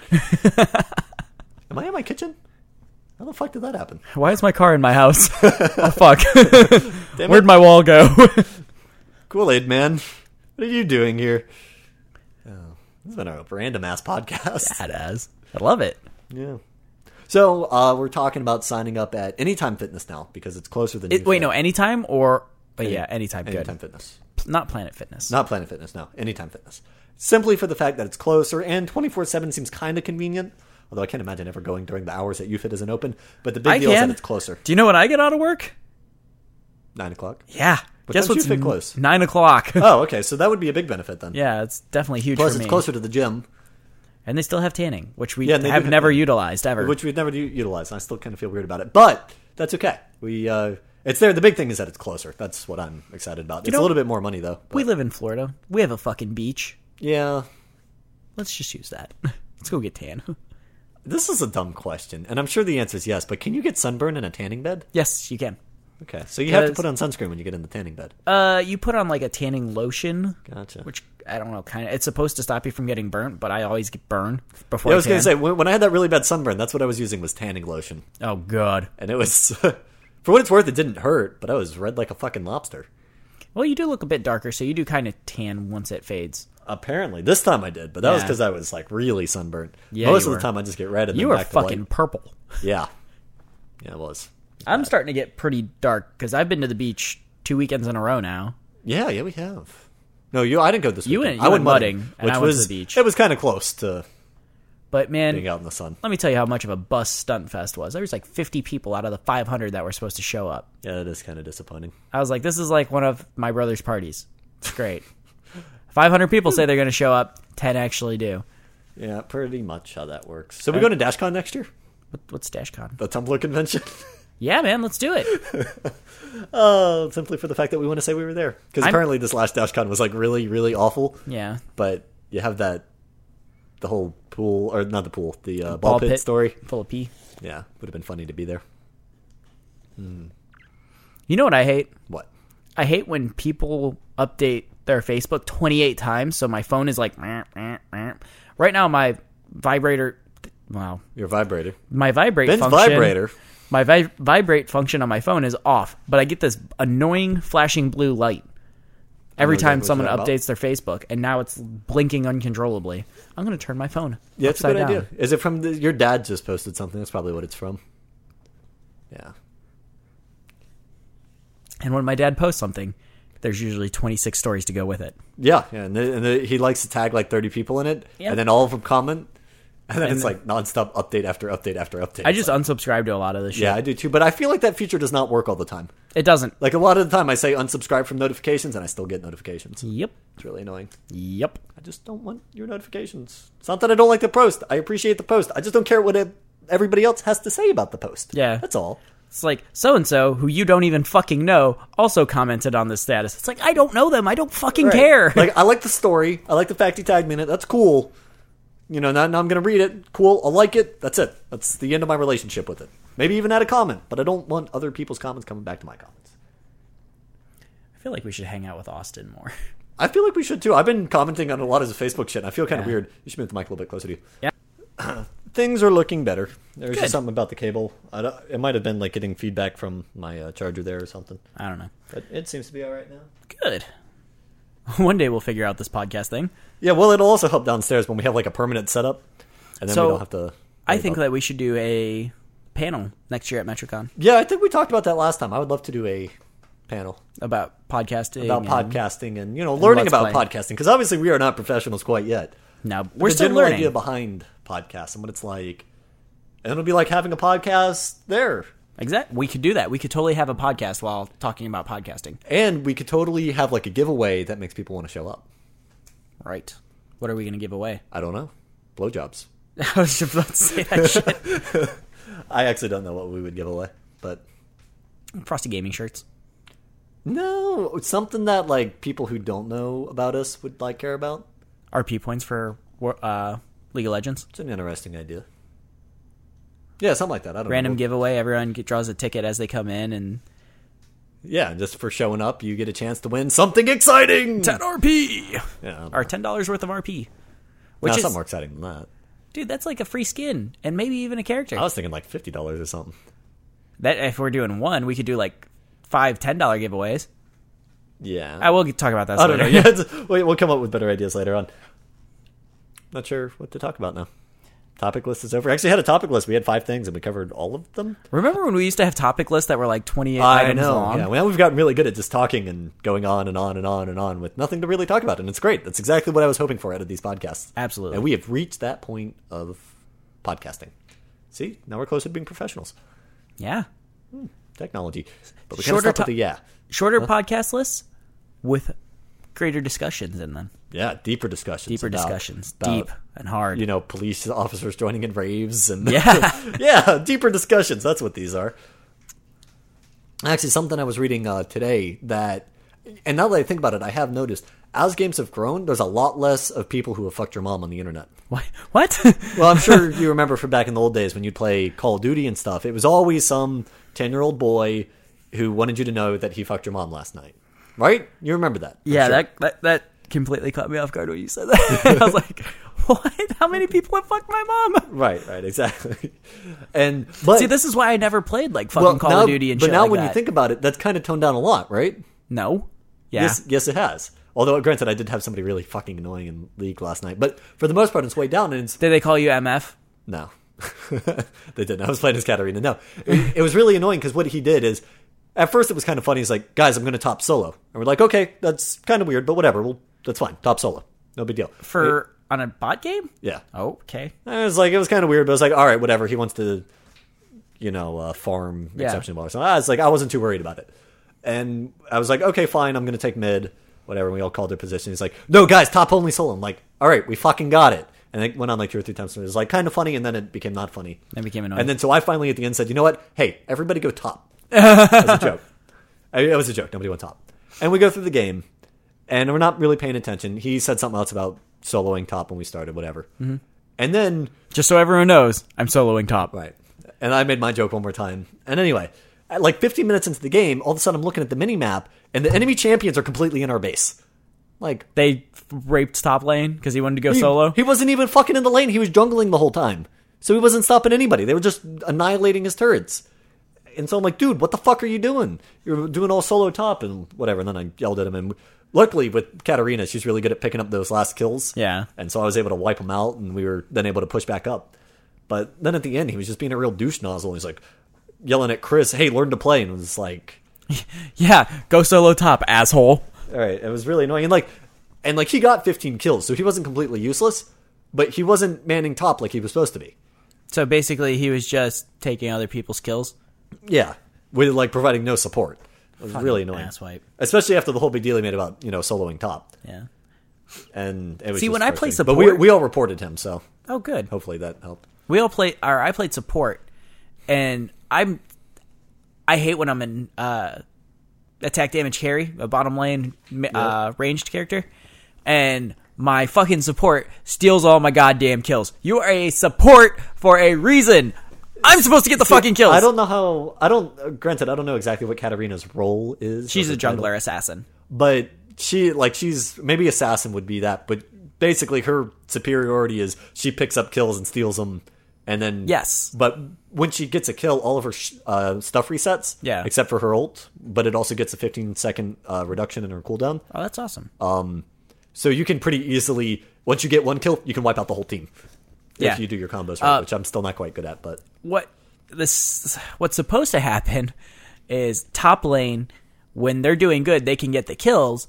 Speaker 1: Am I in my kitchen? How the fuck did that happen?
Speaker 2: Why is my car in my house? Oh, fuck.
Speaker 1: Damn
Speaker 2: Where'd
Speaker 1: it.
Speaker 2: my wall go?
Speaker 1: Kool-Aid man. What are you doing here? Oh, this has been a random-ass podcast.
Speaker 2: Badass. I love it.
Speaker 1: Yeah. So, uh, we're talking about signing up at Anytime Fitness now, because it's closer than
Speaker 2: It,
Speaker 1: you
Speaker 2: wait,
Speaker 1: think.
Speaker 2: no, anytime or... But
Speaker 1: Any-
Speaker 2: yeah, anytime.
Speaker 1: Anytime
Speaker 2: Good.
Speaker 1: Fitness.
Speaker 2: Not Planet Fitness.
Speaker 1: Not Planet Fitness, no. Anytime Fitness. Simply for the fact that it's closer, and twenty-four seven seems kind of convenient. Although I can't imagine ever going during the hours that UFit isn't open. But the big
Speaker 2: I
Speaker 1: deal is
Speaker 2: can.
Speaker 1: that it's closer.
Speaker 2: Do you know when I get out of work?
Speaker 1: Nine o'clock?
Speaker 2: Yeah.
Speaker 1: But
Speaker 2: Guess
Speaker 1: don't you
Speaker 2: what's
Speaker 1: fit
Speaker 2: n-
Speaker 1: close?
Speaker 2: Nine o'clock.
Speaker 1: Oh, okay. So that would be a big benefit then.
Speaker 2: Yeah, it's definitely huge
Speaker 1: Plus,
Speaker 2: for
Speaker 1: it's
Speaker 2: me.
Speaker 1: closer to the gym,
Speaker 2: And they still have tanning, which we
Speaker 1: Yeah, and they do
Speaker 2: have
Speaker 1: have
Speaker 2: never
Speaker 1: tanning.
Speaker 2: utilized ever.
Speaker 1: which we've never u- utilized. And I still kind of feel weird about it. But that's okay. We uh, It's there. The big thing is that it's closer. That's what I'm excited about. It's
Speaker 2: know-
Speaker 1: a little bit more money, though. but-
Speaker 2: We live in Florida. We have a fucking beach.
Speaker 1: Yeah.
Speaker 2: Let's just use that. Let's go get tan.
Speaker 1: This is a dumb question. And I'm sure the answer is yes. But can you get sunburn in a tanning bed?
Speaker 2: Yes, you can.
Speaker 1: Okay. So you have to
Speaker 2: Because-
Speaker 1: put on sunscreen when you get in the tanning bed.
Speaker 2: Uh, you put on like a tanning lotion,
Speaker 1: Gotcha.
Speaker 2: which I don't know, kind of. It's supposed to stop you from getting burnt, but I always get burned before
Speaker 1: Yeah, I
Speaker 2: I,
Speaker 1: was going
Speaker 2: tan.
Speaker 1: to say, when, when I had that really bad sunburn, that's what I was using was tanning lotion.
Speaker 2: Oh god.
Speaker 1: And it was, for what it's worth, it didn't hurt, but I was red like a fucking lobster.
Speaker 2: Well, you do look a bit darker, so you do kind of tan once it fades.
Speaker 1: Apparently. This time I did, but that was
Speaker 2: Yeah.
Speaker 1: because I was like really sunburned.
Speaker 2: Yeah,
Speaker 1: Most
Speaker 2: you
Speaker 1: of
Speaker 2: were.
Speaker 1: the time I just get red and
Speaker 2: You
Speaker 1: then
Speaker 2: were
Speaker 1: back to
Speaker 2: fucking
Speaker 1: white.
Speaker 2: purple.
Speaker 1: Yeah. Yeah, it was.
Speaker 2: I'm starting to get pretty dark because I've been to the beach two weekends in a row now.
Speaker 1: Yeah, yeah, we have. No, you. I didn't go this
Speaker 2: You
Speaker 1: weekend.
Speaker 2: went- you
Speaker 1: I went
Speaker 2: went
Speaker 1: mudding,
Speaker 2: mudding, and
Speaker 1: which
Speaker 2: I went to
Speaker 1: was
Speaker 2: the beach.
Speaker 1: It was kind of close to
Speaker 2: But man,
Speaker 1: being out in the sun.
Speaker 2: let me tell you how much of a bus stunt fest was. There was like fifty people out of the five hundred that were supposed to show up.
Speaker 1: Yeah, it is kind of disappointing.
Speaker 2: I was like, this is like one of my brother's parties. It's great. five hundred people say they're going to show up. ten actually do.
Speaker 1: Yeah, pretty much how that works. So we going to DashCon next year?
Speaker 2: What, what's DashCon?
Speaker 1: The Tumblr convention?
Speaker 2: Yeah, man, let's do it.
Speaker 1: Uh, simply for the fact that we want to say we were there. Because
Speaker 2: I'm-
Speaker 1: apparently this last DashCon was like really, really awful.
Speaker 2: Yeah.
Speaker 1: But you have that, the whole pool, or not the pool, the uh, ball,
Speaker 2: Ball
Speaker 1: pit,
Speaker 2: pit.
Speaker 1: story.
Speaker 2: Full of pee.
Speaker 1: Yeah, would have been funny to be there.
Speaker 2: You know what I hate?
Speaker 1: What?
Speaker 2: I hate when people update their Facebook twenty-eight times, so my phone is like... "Meh, meh, meh." Right now, my vibrator... Wow.
Speaker 1: Your vibrator.
Speaker 2: My vibrate
Speaker 1: Ben's
Speaker 2: function...
Speaker 1: vibrator.
Speaker 2: My vi- vibrate function on my phone is off, but I get this annoying flashing blue light. every
Speaker 1: exactly
Speaker 2: time
Speaker 1: what
Speaker 2: someone
Speaker 1: you're talking
Speaker 2: updates their Facebook, and now it's blinking uncontrollably. I'm going to turn my phone
Speaker 1: Yeah, it's a
Speaker 2: upside
Speaker 1: good
Speaker 2: down.
Speaker 1: idea. Is it from the, your dad just posted something? That's probably what it's from. Yeah.
Speaker 2: And when my dad posts something, there's usually twenty-six stories to go with it.
Speaker 1: Yeah, yeah, and, the, and the, he likes to tag like thirty people in it,
Speaker 2: Yep.
Speaker 1: and then all of them comment, and then
Speaker 2: And
Speaker 1: it's like nonstop update after update after update.
Speaker 2: I
Speaker 1: It's
Speaker 2: just
Speaker 1: like,
Speaker 2: unsubscribe to a lot of this shit.
Speaker 1: yeah, I do too, but I feel like that feature does not work all the time.
Speaker 2: It doesn't.
Speaker 1: Like a lot of the time, I say unsubscribe from notifications, and I still get notifications.
Speaker 2: Yep.
Speaker 1: It's really annoying.
Speaker 2: Yep.
Speaker 1: I just don't want your notifications. It's not that I don't like the post. I appreciate the post. I just don't care what it, everybody else has to say about the post.
Speaker 2: Yeah.
Speaker 1: That's all.
Speaker 2: It's like, so-and-so, who you don't even fucking know, also commented on this status. It's like, I don't know them. I don't fucking
Speaker 1: Right.
Speaker 2: care.
Speaker 1: Like, I like the story. I like the fact he tagged me in it. That's cool. You know, now, now I'm going to read it. Cool. I like it. That's it. That's the end of my relationship with it. Maybe even add a comment, but I don't want other people's comments coming back to my comments.
Speaker 2: I feel like we should hang out with Austin more.
Speaker 1: I feel like we should too. I've been commenting on a lot of his Facebook shit, and I feel kind of
Speaker 2: Yeah.
Speaker 1: weird. You should move the mic a little bit closer to you.
Speaker 2: Yeah.
Speaker 1: Things are looking better. There's
Speaker 2: Good.
Speaker 1: just something about the cable. I don't, it might have been like getting feedback from my uh, charger there or something.
Speaker 2: I don't know.
Speaker 1: But it seems to be all right now.
Speaker 2: Good. One day we'll figure out this podcast thing.
Speaker 1: Yeah, well, it'll also help downstairs when we have like a permanent setup, and then
Speaker 2: So,
Speaker 1: we don't have to.
Speaker 2: I think that we should do a panel next year at Metricon
Speaker 1: Yeah, I think we talked about that last time. I would love to do a panel
Speaker 2: about podcasting.
Speaker 1: about
Speaker 2: and-
Speaker 1: podcasting and you know learning
Speaker 2: Let's
Speaker 1: about
Speaker 2: Play.
Speaker 1: podcasting because obviously we are not professionals quite yet.
Speaker 2: No, we're
Speaker 1: the
Speaker 2: still
Speaker 1: general
Speaker 2: learning.
Speaker 1: idea behind podcasts and what it's like, and it'll be like having a podcast there.
Speaker 2: Exactly. We could do that. We could totally have a podcast while talking about podcasting.
Speaker 1: And we could totally have like a giveaway that makes people want to show up.
Speaker 2: Right. What are we going to give away?
Speaker 1: I don't know. Blowjobs.
Speaker 2: I was just about to say that shit.
Speaker 1: I actually don't know what we would give away, but
Speaker 2: Frosty Gaming shirts.
Speaker 1: no, it's something that like people who don't know about us would like care about.
Speaker 2: R P points for uh, League of Legends.
Speaker 1: It's an interesting idea. Yeah, something like that. I don't
Speaker 2: Random
Speaker 1: know.
Speaker 2: giveaway. Everyone get, draws a ticket as they come in, and
Speaker 1: Yeah, just for showing up, you get a chance to win something exciting.
Speaker 2: ten R P
Speaker 1: Yeah,
Speaker 2: or ten dollars worth of R P.
Speaker 1: which
Speaker 2: Which is,
Speaker 1: something more exciting than that.
Speaker 2: dude, that's like a free skin and maybe even a character.
Speaker 1: I was thinking like fifty dollars or something.
Speaker 2: That if we're doing one, we could do like five ten dollar giveaways.
Speaker 1: Yeah,
Speaker 2: I will talk about that
Speaker 1: I don't
Speaker 2: later.
Speaker 1: know. Yeah, it's- wait, we'll come up with better ideas later on. Not sure what to talk about now. Topic list is over. Actually, had a topic list. We had five things, and we covered all of them.
Speaker 2: Remember when we used to have topic lists that were like twenty-eight
Speaker 1: I
Speaker 2: items
Speaker 1: know.
Speaker 2: long?
Speaker 1: Yeah, well, we've gotten really good at just talking and going on and on and on and on with nothing to really talk about, and it's great. That's exactly what I was hoping for out of these podcasts.
Speaker 2: Absolutely.
Speaker 1: And we have reached that point of podcasting. See, now we're closer to being professionals.
Speaker 2: Yeah.
Speaker 1: Technology, but we
Speaker 2: Shorter
Speaker 1: can't stop
Speaker 2: to-
Speaker 1: with the yeah,
Speaker 2: Shorter podcast lists with greater discussions in them.
Speaker 1: yeah, deeper discussions,
Speaker 2: Deeper
Speaker 1: about-
Speaker 2: discussions.
Speaker 1: about,
Speaker 2: Deep and hard.
Speaker 1: You know, police officers joining in raves and
Speaker 2: Yeah.
Speaker 1: yeah, deeper discussions. That's what these are. Actually, something I was reading uh, today that, and now that I think about it, I have noticed as games have grown, there's a lot less of people who have fucked your mom on the internet.
Speaker 2: What? What?
Speaker 1: Well, I'm sure you remember from back in the old days when you'd play Call of Duty and stuff. It was always some ten-year-old boy who wanted you to know that he fucked your mom last night, right? You remember that? I'm
Speaker 2: yeah,
Speaker 1: sure.
Speaker 2: that, that that completely caught me off guard when you said that. I was like, what? How many people have fucked my mom?
Speaker 1: Right, right, exactly. And but
Speaker 2: See, this is why I never played like fucking
Speaker 1: well,
Speaker 2: Call
Speaker 1: now,
Speaker 2: of Duty and
Speaker 1: but
Speaker 2: shit
Speaker 1: now
Speaker 2: like
Speaker 1: when
Speaker 2: that.
Speaker 1: you think about it, that's kind of toned down a lot, right?
Speaker 2: No. Yeah.
Speaker 1: Yes, yes, it has. Although, granted, I did have somebody really fucking annoying in League last night, but for the most part, it's way down. And it's
Speaker 2: Did they call you M F?
Speaker 1: no, they didn't. I was playing as Katarina. No, it, it was really annoying because what he did is, at first, it was kind of funny. He's like, "Guys, I'm going to top solo," and we're like, "Okay, that's kind of weird, but whatever. Well, that's fine. Top solo, no big deal."
Speaker 2: For
Speaker 1: It-
Speaker 2: on a bot game?
Speaker 1: yeah,
Speaker 2: Oh, okay.
Speaker 1: And it was like it was kind of weird, but I was like, "All right, whatever." He wants to, you know, uh, farm
Speaker 2: Yeah.
Speaker 1: exception ball or something. I was like, I wasn't too worried about it, and I was like, "Okay, fine. I'm going to take mid." Whatever, we all called their position. He's like, "No, guys, top only solo." I'm like, "All right, we fucking got it." And it went on like two or three times. So it was like kind of funny, and then it became not funny.
Speaker 2: That became annoying.
Speaker 1: And then so I finally at the end said, "You know what? Hey, everybody go top." That was a joke. I mean, it was a joke. Nobody went top. And we go through the game, and we're not really paying attention. He said something else about soloing top when we started, whatever. Mm-hmm. And then
Speaker 2: Just so everyone knows, I'm soloing top.
Speaker 1: right, and I made my joke one more time. And anyway, at like fifteen minutes into the game, all of a sudden I'm looking at the mini map, and the enemy champions are completely in our base. Like
Speaker 2: They raped top lane because he wanted to go
Speaker 1: he,
Speaker 2: solo.
Speaker 1: he wasn't even fucking in the lane. He was jungling the whole time, so he wasn't stopping anybody. They were just annihilating his turrets. And so I'm like, dude, what the fuck are you doing? You're doing all solo top and whatever. And then I yelled at him, and luckily with Katarina, she's really good at picking up those last kills.
Speaker 2: Yeah.
Speaker 1: And so I was able to wipe him out, and we were then able to push back up. But then at the end, he was just being a real douche nozzle. He's like yelling at Chris, "Hey, learn to play," and it was like,
Speaker 2: yeah, go solo top, asshole.
Speaker 1: all right, it was really annoying. And like, and like he got fifteen kills, so he wasn't completely useless, but he wasn't manning top like he was supposed to be.
Speaker 2: So basically, he was just taking other people's kills.
Speaker 1: Yeah, with like providing no support. It was
Speaker 2: Fucking
Speaker 1: really annoying,
Speaker 2: asswipe.
Speaker 1: especially after the whole big deal he made about you know soloing top.
Speaker 2: Yeah.
Speaker 1: And it was
Speaker 2: See,
Speaker 1: just
Speaker 2: when I play
Speaker 1: frustrating. but we
Speaker 2: support-
Speaker 1: we all reported him, so
Speaker 2: Oh, good.
Speaker 1: hopefully that helped.
Speaker 2: We all play, or I played support, and I'm, I hate when I'm in uh, attack damage carry, a bottom lane uh, ranged character, and my fucking support steals all my goddamn kills. You are a support for a reason. I'm supposed to get the
Speaker 1: See,
Speaker 2: fucking kills.
Speaker 1: I don't know how. I don't. uh, Granted, I don't know exactly what Katarina's role is.
Speaker 2: She's
Speaker 1: or
Speaker 2: a
Speaker 1: her title,
Speaker 2: jungler assassin.
Speaker 1: but she like she's maybe assassin would be that, but basically her superiority is she picks up kills and steals them, and then
Speaker 2: Yes.
Speaker 1: But when she gets a kill, all of her sh- uh, stuff resets.
Speaker 2: Yeah.
Speaker 1: Except for her ult, but it also gets a fifteen second uh, reduction in her cooldown.
Speaker 2: Oh, that's awesome.
Speaker 1: So you can pretty easily, once you get one kill, you can wipe out the whole team.
Speaker 2: Yeah.
Speaker 1: If you do your combos right,
Speaker 2: Uh,
Speaker 1: which I'm still not quite good at, but
Speaker 2: what this what's supposed to happen is top lane, when they're doing good, they can get the kills,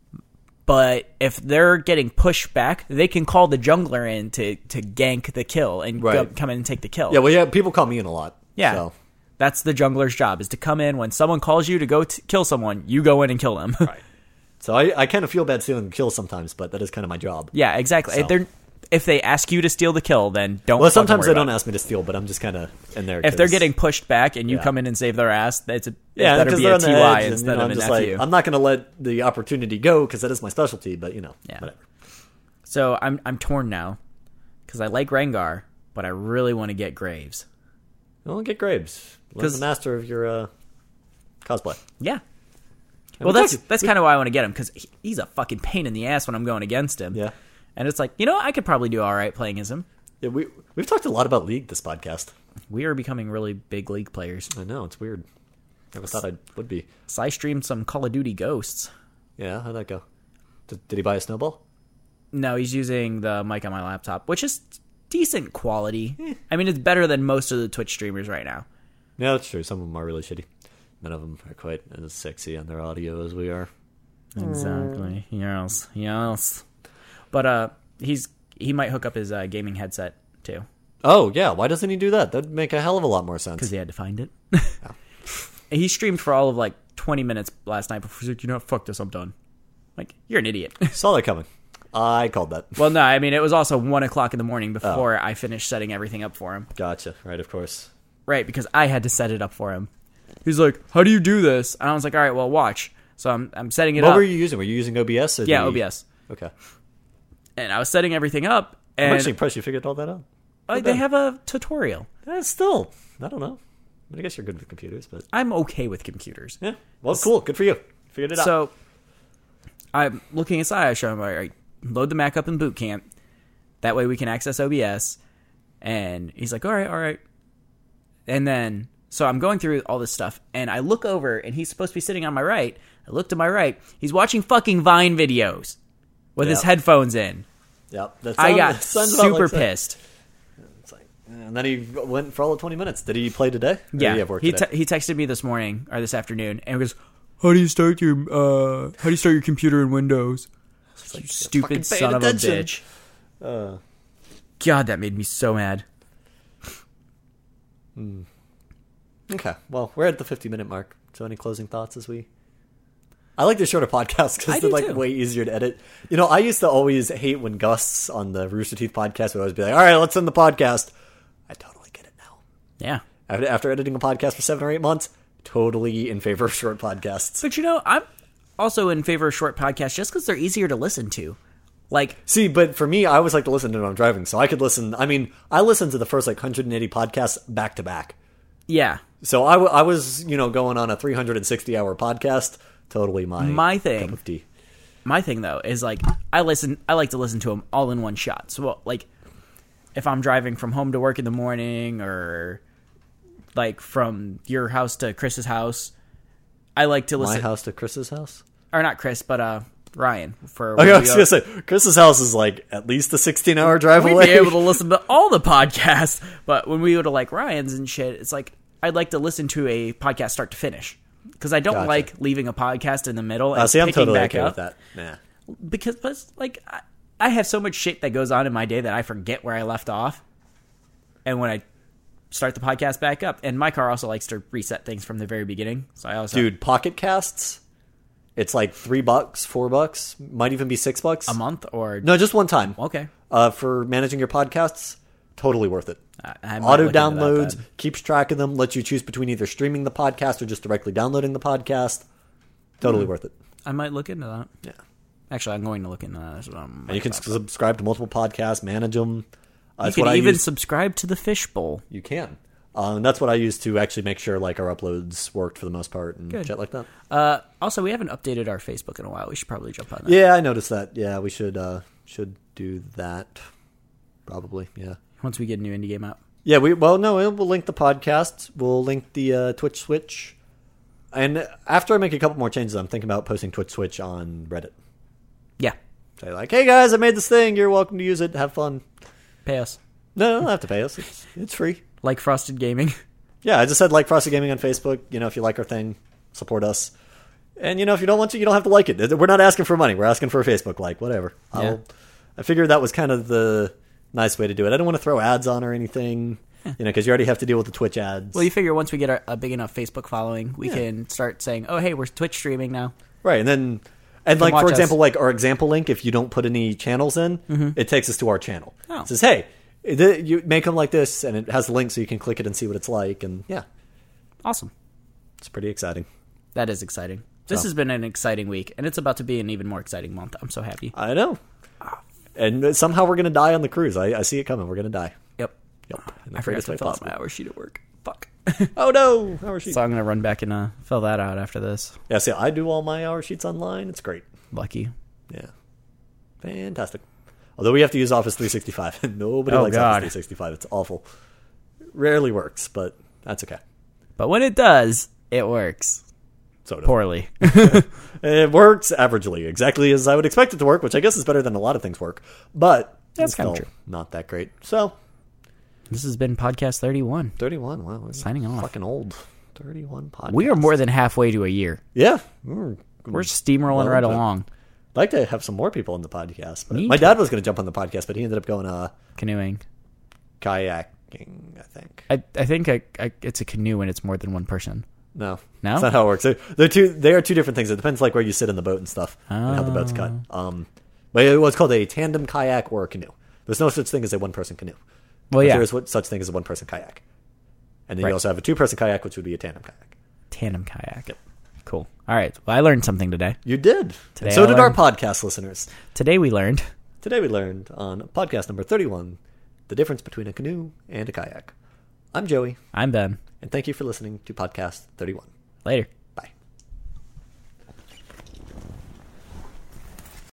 Speaker 2: but if they're getting pushed back, they can call the jungler in to, to gank the kill and
Speaker 1: Right.
Speaker 2: go, come in and take the kill.
Speaker 1: yeah, well, yeah, people call me in a lot.
Speaker 2: Yeah.
Speaker 1: So.
Speaker 2: That's the jungler's job, is to come in when someone calls you to go t- kill someone, you go in and kill them.
Speaker 1: Right. So I, I kind of feel bad stealing kills sometimes, but that is kind of my job.
Speaker 2: Yeah, exactly.
Speaker 1: So.
Speaker 2: If they're if they ask you to steal the kill, then don't.
Speaker 1: Well,
Speaker 2: fucking
Speaker 1: sometimes
Speaker 2: worry
Speaker 1: they
Speaker 2: about
Speaker 1: don't
Speaker 2: it.
Speaker 1: ask me to steal, but I'm just kind of in there.
Speaker 2: If they're
Speaker 1: 'cause-
Speaker 2: getting pushed back and you
Speaker 1: Yeah.
Speaker 2: come in and save their ass, that's a
Speaker 1: yeah,
Speaker 2: it better
Speaker 1: because
Speaker 2: be
Speaker 1: they're
Speaker 2: a
Speaker 1: on the
Speaker 2: T Y
Speaker 1: edge, and,
Speaker 2: instead
Speaker 1: you know,
Speaker 2: of
Speaker 1: I'm
Speaker 2: an
Speaker 1: just
Speaker 2: F U.
Speaker 1: like, I'm not going to let the opportunity go because that is my specialty. But you know,
Speaker 2: Yeah.
Speaker 1: whatever.
Speaker 2: So I'm I'm torn now because I like Rengar, but I really want to get Graves.
Speaker 1: Well, get Graves. Learn
Speaker 2: 'Cause-
Speaker 1: the master of your uh, cosplay.
Speaker 2: Yeah.
Speaker 1: And
Speaker 2: Well,
Speaker 1: we
Speaker 2: that's
Speaker 1: talked-
Speaker 2: that's kind of why I want to get him, because he, he's a fucking pain in the ass when I'm going against him.
Speaker 1: Yeah.
Speaker 2: And it's like, you know, I could probably do all right playing as him.
Speaker 1: Yeah, we we've talked a lot about League this podcast.
Speaker 2: We are becoming really big League players.
Speaker 1: I know it's weird. Never thought I would be.
Speaker 2: So I streamed some Call of Duty Ghosts.
Speaker 1: Yeah, how'd that go? Did, did he buy a snowball?
Speaker 2: No, he's using the mic on my laptop, which is decent quality. I mean, it's better than most of the Twitch streamers right now.
Speaker 1: Yeah, that's true. Some of them are really shitty. None of them are quite as sexy on their audio as we are.
Speaker 2: Exactly. Yes. Yes. But uh, he's he might hook up his uh, gaming headset too,
Speaker 1: Oh, yeah. Why doesn't he do that? That'd make a hell of a lot more sense.
Speaker 2: because he had to find it. He streamed for all of like twenty minutes last night before he's like, you know, fuck this, I'm done. Like, you're an idiot.
Speaker 1: Saw that coming. I called that.
Speaker 2: Well, no, I mean, it was also one o'clock in the morning before I finished setting everything up for him.
Speaker 1: Gotcha. Right, of course.
Speaker 2: Right, because I had to set it up for him. He's like, how do you do this? And I was like, all right, well, watch. So I'm I'm setting it
Speaker 1: What
Speaker 2: up.
Speaker 1: were you using? Were you using O B S? Or
Speaker 2: Yeah,
Speaker 1: the-
Speaker 2: O B S.
Speaker 1: Okay.
Speaker 2: And I was setting everything up,
Speaker 1: I'm
Speaker 2: and
Speaker 1: actually impressed you figured all that out.
Speaker 2: uh, they have a tutorial.
Speaker 1: Eh, still, I don't know. I, mean, I guess you're good with computers, but
Speaker 2: I'm okay with computers.
Speaker 1: yeah. Well, cool. Good for you. Figured it out.
Speaker 2: So I'm looking inside. I show him, all right, load the Mac up in Boot Camp. That way we can access O B S. And he's like, all right, all right. And then, so I'm going through all this stuff, and I look over, and he's supposed to be sitting on my right. I look to my right. He's watching fucking Vine videos with his
Speaker 1: Yep.
Speaker 2: headphones in.
Speaker 1: Yep. That
Speaker 2: I
Speaker 1: sounds-
Speaker 2: got
Speaker 1: that sounds about
Speaker 2: super
Speaker 1: like that.
Speaker 2: pissed.
Speaker 1: It's like, and then he went for all of twenty minutes. Did he play today? Or did
Speaker 2: Yeah,
Speaker 1: he have work
Speaker 2: he
Speaker 1: today?
Speaker 2: te- he texted me this morning or this afternoon, and he goes, "How do you start your uh How do you start your computer in Windows?"
Speaker 1: It's like,
Speaker 2: You
Speaker 1: fucking
Speaker 2: stupid
Speaker 1: paying
Speaker 2: son of a
Speaker 1: attention.
Speaker 2: bitch.
Speaker 1: Uh,
Speaker 2: God, that made me so mad.
Speaker 1: okay. Well, we're at the fifty minute mark. So, any closing thoughts as we? I like the shorter podcasts
Speaker 2: I
Speaker 1: because they're
Speaker 2: do
Speaker 1: like
Speaker 2: too.
Speaker 1: way easier to edit. You know, I used to always hate when Gus on the Rooster Teeth podcast would always be like, "All right, let's end the podcast." I totally get it now.
Speaker 2: Yeah.
Speaker 1: After, after editing a podcast for seven or eight months, totally in favor of short podcasts.
Speaker 2: But you know, I'm also in favor of short podcasts just because they're easier to listen to. Like,
Speaker 1: See, but for me, I always like to listen to it when I'm driving, so I could listen. I mean, I listened to the first like one hundred eighty podcasts back to back.
Speaker 2: yeah,
Speaker 1: So I, w- I was, you know, going on a three hundred sixty hour podcast. Totally my
Speaker 2: My thing.
Speaker 1: cup of tea.
Speaker 2: my thing though is like I listen. I like to listen to them all in one shot. So like, if I'm driving from home to work in the morning, or like from your house to Chris's house, I like to listen.
Speaker 1: My house to Chris's house.
Speaker 2: Or not Chris, but uh, Ryan. For
Speaker 1: Okay, I was gonna say Chris's house is like at least a sixteen hour drive
Speaker 2: we'd
Speaker 1: away.
Speaker 2: be able to listen to all the podcasts, but when we go to like Ryan's and shit, it's like I'd like to listen to a podcast start to finish because I don't
Speaker 1: Gotcha.
Speaker 2: like leaving a podcast in the middle and
Speaker 1: Uh, see, I'm
Speaker 2: picking
Speaker 1: totally
Speaker 2: back
Speaker 1: okay
Speaker 2: up.
Speaker 1: with that. Yeah.
Speaker 2: Because but it's like I, I have so much shit that goes on in my day that I forget where I left off, and when I start the podcast back up, and my car also likes to reset things from the very beginning, so I also
Speaker 1: Dude, Pocket Casts, it's like three bucks, four bucks, might even be six bucks.
Speaker 2: a month or
Speaker 1: No, just one time.
Speaker 2: okay.
Speaker 1: Uh, for managing your podcasts, totally worth it.
Speaker 2: I, I might
Speaker 1: Auto
Speaker 2: look into that
Speaker 1: downloads,
Speaker 2: then.
Speaker 1: keeps track of them, lets you choose between either streaming the podcast or just directly downloading the podcast. Totally
Speaker 2: Hmm.
Speaker 1: worth it.
Speaker 2: I might look into that.
Speaker 1: Yeah.
Speaker 2: Actually, I'm going to look into that. That's what I'm
Speaker 1: And you can subscribe to multiple podcasts, manage them. Uh,
Speaker 2: You
Speaker 1: that's
Speaker 2: can
Speaker 1: what I
Speaker 2: even
Speaker 1: use.
Speaker 2: subscribe to the Fishbowl.
Speaker 1: You can. Uh, and that's what I use to actually make sure like our uploads worked for the most part and
Speaker 2: Good.
Speaker 1: shit like that.
Speaker 2: Uh, also, we haven't updated our Facebook in a while. We should probably jump on that.
Speaker 1: Yeah, I noticed that. Yeah, we should uh, should do that. Probably, yeah.
Speaker 2: Once we get a new indie game out.
Speaker 1: Yeah, we well no, we'll we'll link the podcast. We'll link the uh, Twitch Switch. And after I make a couple more changes, I'm thinking about posting Twitch Switch on Reddit.
Speaker 2: Yeah.
Speaker 1: Say like, hey guys, I made this thing. You're welcome to use it. Have fun.
Speaker 2: Pay us.
Speaker 1: No, you don't have to pay us. It's, it's free.
Speaker 2: Like Frosted Gaming.
Speaker 1: Yeah, I just said like Frosted Gaming on Facebook. You know, if you like our thing, support us. And you know, if you don't want to, you don't have to like it. We're not asking for money. We're asking for a Facebook like, whatever.
Speaker 2: Yeah.
Speaker 1: I'll, I figured that was kind of the nice way to do it. I don't want to throw ads on or anything, you know, because you already have to deal with the Twitch ads.
Speaker 2: Well, you figure once we get a, a big enough Facebook following, we
Speaker 1: Yeah.
Speaker 2: can start saying, oh, hey, we're Twitch streaming now.
Speaker 1: Right, and then, and
Speaker 2: Come
Speaker 1: like,
Speaker 2: watch
Speaker 1: for
Speaker 2: us.
Speaker 1: example, like our example link, if you don't put any channels in, it takes us to our channel.
Speaker 2: Oh.
Speaker 1: It says, hey, th- you make them like this, and it has the link so you can click it and see what it's like, and yeah,
Speaker 2: Awesome.
Speaker 1: it's pretty exciting.
Speaker 2: That is exciting. This
Speaker 1: So.
Speaker 2: has been an exciting week, and it's about to be an even more exciting month. I'm so happy.
Speaker 1: I know. And somehow we're going to die on the cruise. I, I see it coming. We're going to die.
Speaker 2: Yep.
Speaker 1: Yep. In the
Speaker 2: I forgot
Speaker 1: greatest
Speaker 2: to
Speaker 1: way
Speaker 2: fill out
Speaker 1: possible.
Speaker 2: my hour sheet at work. Fuck.
Speaker 1: Oh, no. Hour sheet.
Speaker 2: So I'm going to run back and uh, fill that out after this.
Speaker 1: Yeah, see, I do all my hour sheets online. It's great.
Speaker 2: Lucky.
Speaker 1: Yeah. Fantastic. Although we have to use Office three sixty-five. and Nobody
Speaker 2: Oh,
Speaker 1: likes
Speaker 2: God.
Speaker 1: Office three sixty-five. It's awful. Rarely works, but that's okay.
Speaker 2: But when it does, it works.
Speaker 1: So does.
Speaker 2: Poorly.
Speaker 1: It works averagely, exactly as I would expect it to work, which I guess is better than a lot of things work. But
Speaker 2: That's
Speaker 1: it's
Speaker 2: kinda
Speaker 1: still
Speaker 2: true.
Speaker 1: not that great. So,
Speaker 2: This has been Podcast thirty-one.
Speaker 1: thirty-one. Wow. we're
Speaker 2: Signing off.
Speaker 1: Fucking old. thirty-one podcasts.
Speaker 2: We are more than halfway to a year.
Speaker 1: Yeah. We're,
Speaker 2: We're steamrolling
Speaker 1: Well,
Speaker 2: right
Speaker 1: but-
Speaker 2: along.
Speaker 1: I'd like to have some more people on the podcast. But
Speaker 2: Me
Speaker 1: my
Speaker 2: too.
Speaker 1: dad was going to jump on the podcast, but he ended up going uh,
Speaker 2: Canoeing.
Speaker 1: kayaking, I think.
Speaker 2: I, I think I, I, it's a canoe when it's more than one person.
Speaker 1: No.
Speaker 2: No?
Speaker 1: That's not how it works. They're, they're two, they are two different things. It depends like where you sit in the boat and stuff and how the boat's cut.
Speaker 2: Oh.
Speaker 1: Um, but it was called a tandem kayak or a canoe. There's no such thing as a one-person canoe.
Speaker 2: Well,
Speaker 1: But
Speaker 2: yeah.
Speaker 1: there is what, such thing as a one-person kayak. And then
Speaker 2: Right.
Speaker 1: you also have a two-person kayak, which would be a tandem kayak.
Speaker 2: Tandem kayak. Cool. All right. Well, I learned something today.
Speaker 1: You did.
Speaker 2: Today
Speaker 1: And so
Speaker 2: I
Speaker 1: did our
Speaker 2: learned-
Speaker 1: podcast listeners.
Speaker 2: Today we learned.
Speaker 1: Today we learned on podcast number thirty-one the difference between a canoe and a kayak. I'm Joey,
Speaker 2: I'm Ben.
Speaker 1: and thank you for listening to podcast thirty-one.
Speaker 2: Later.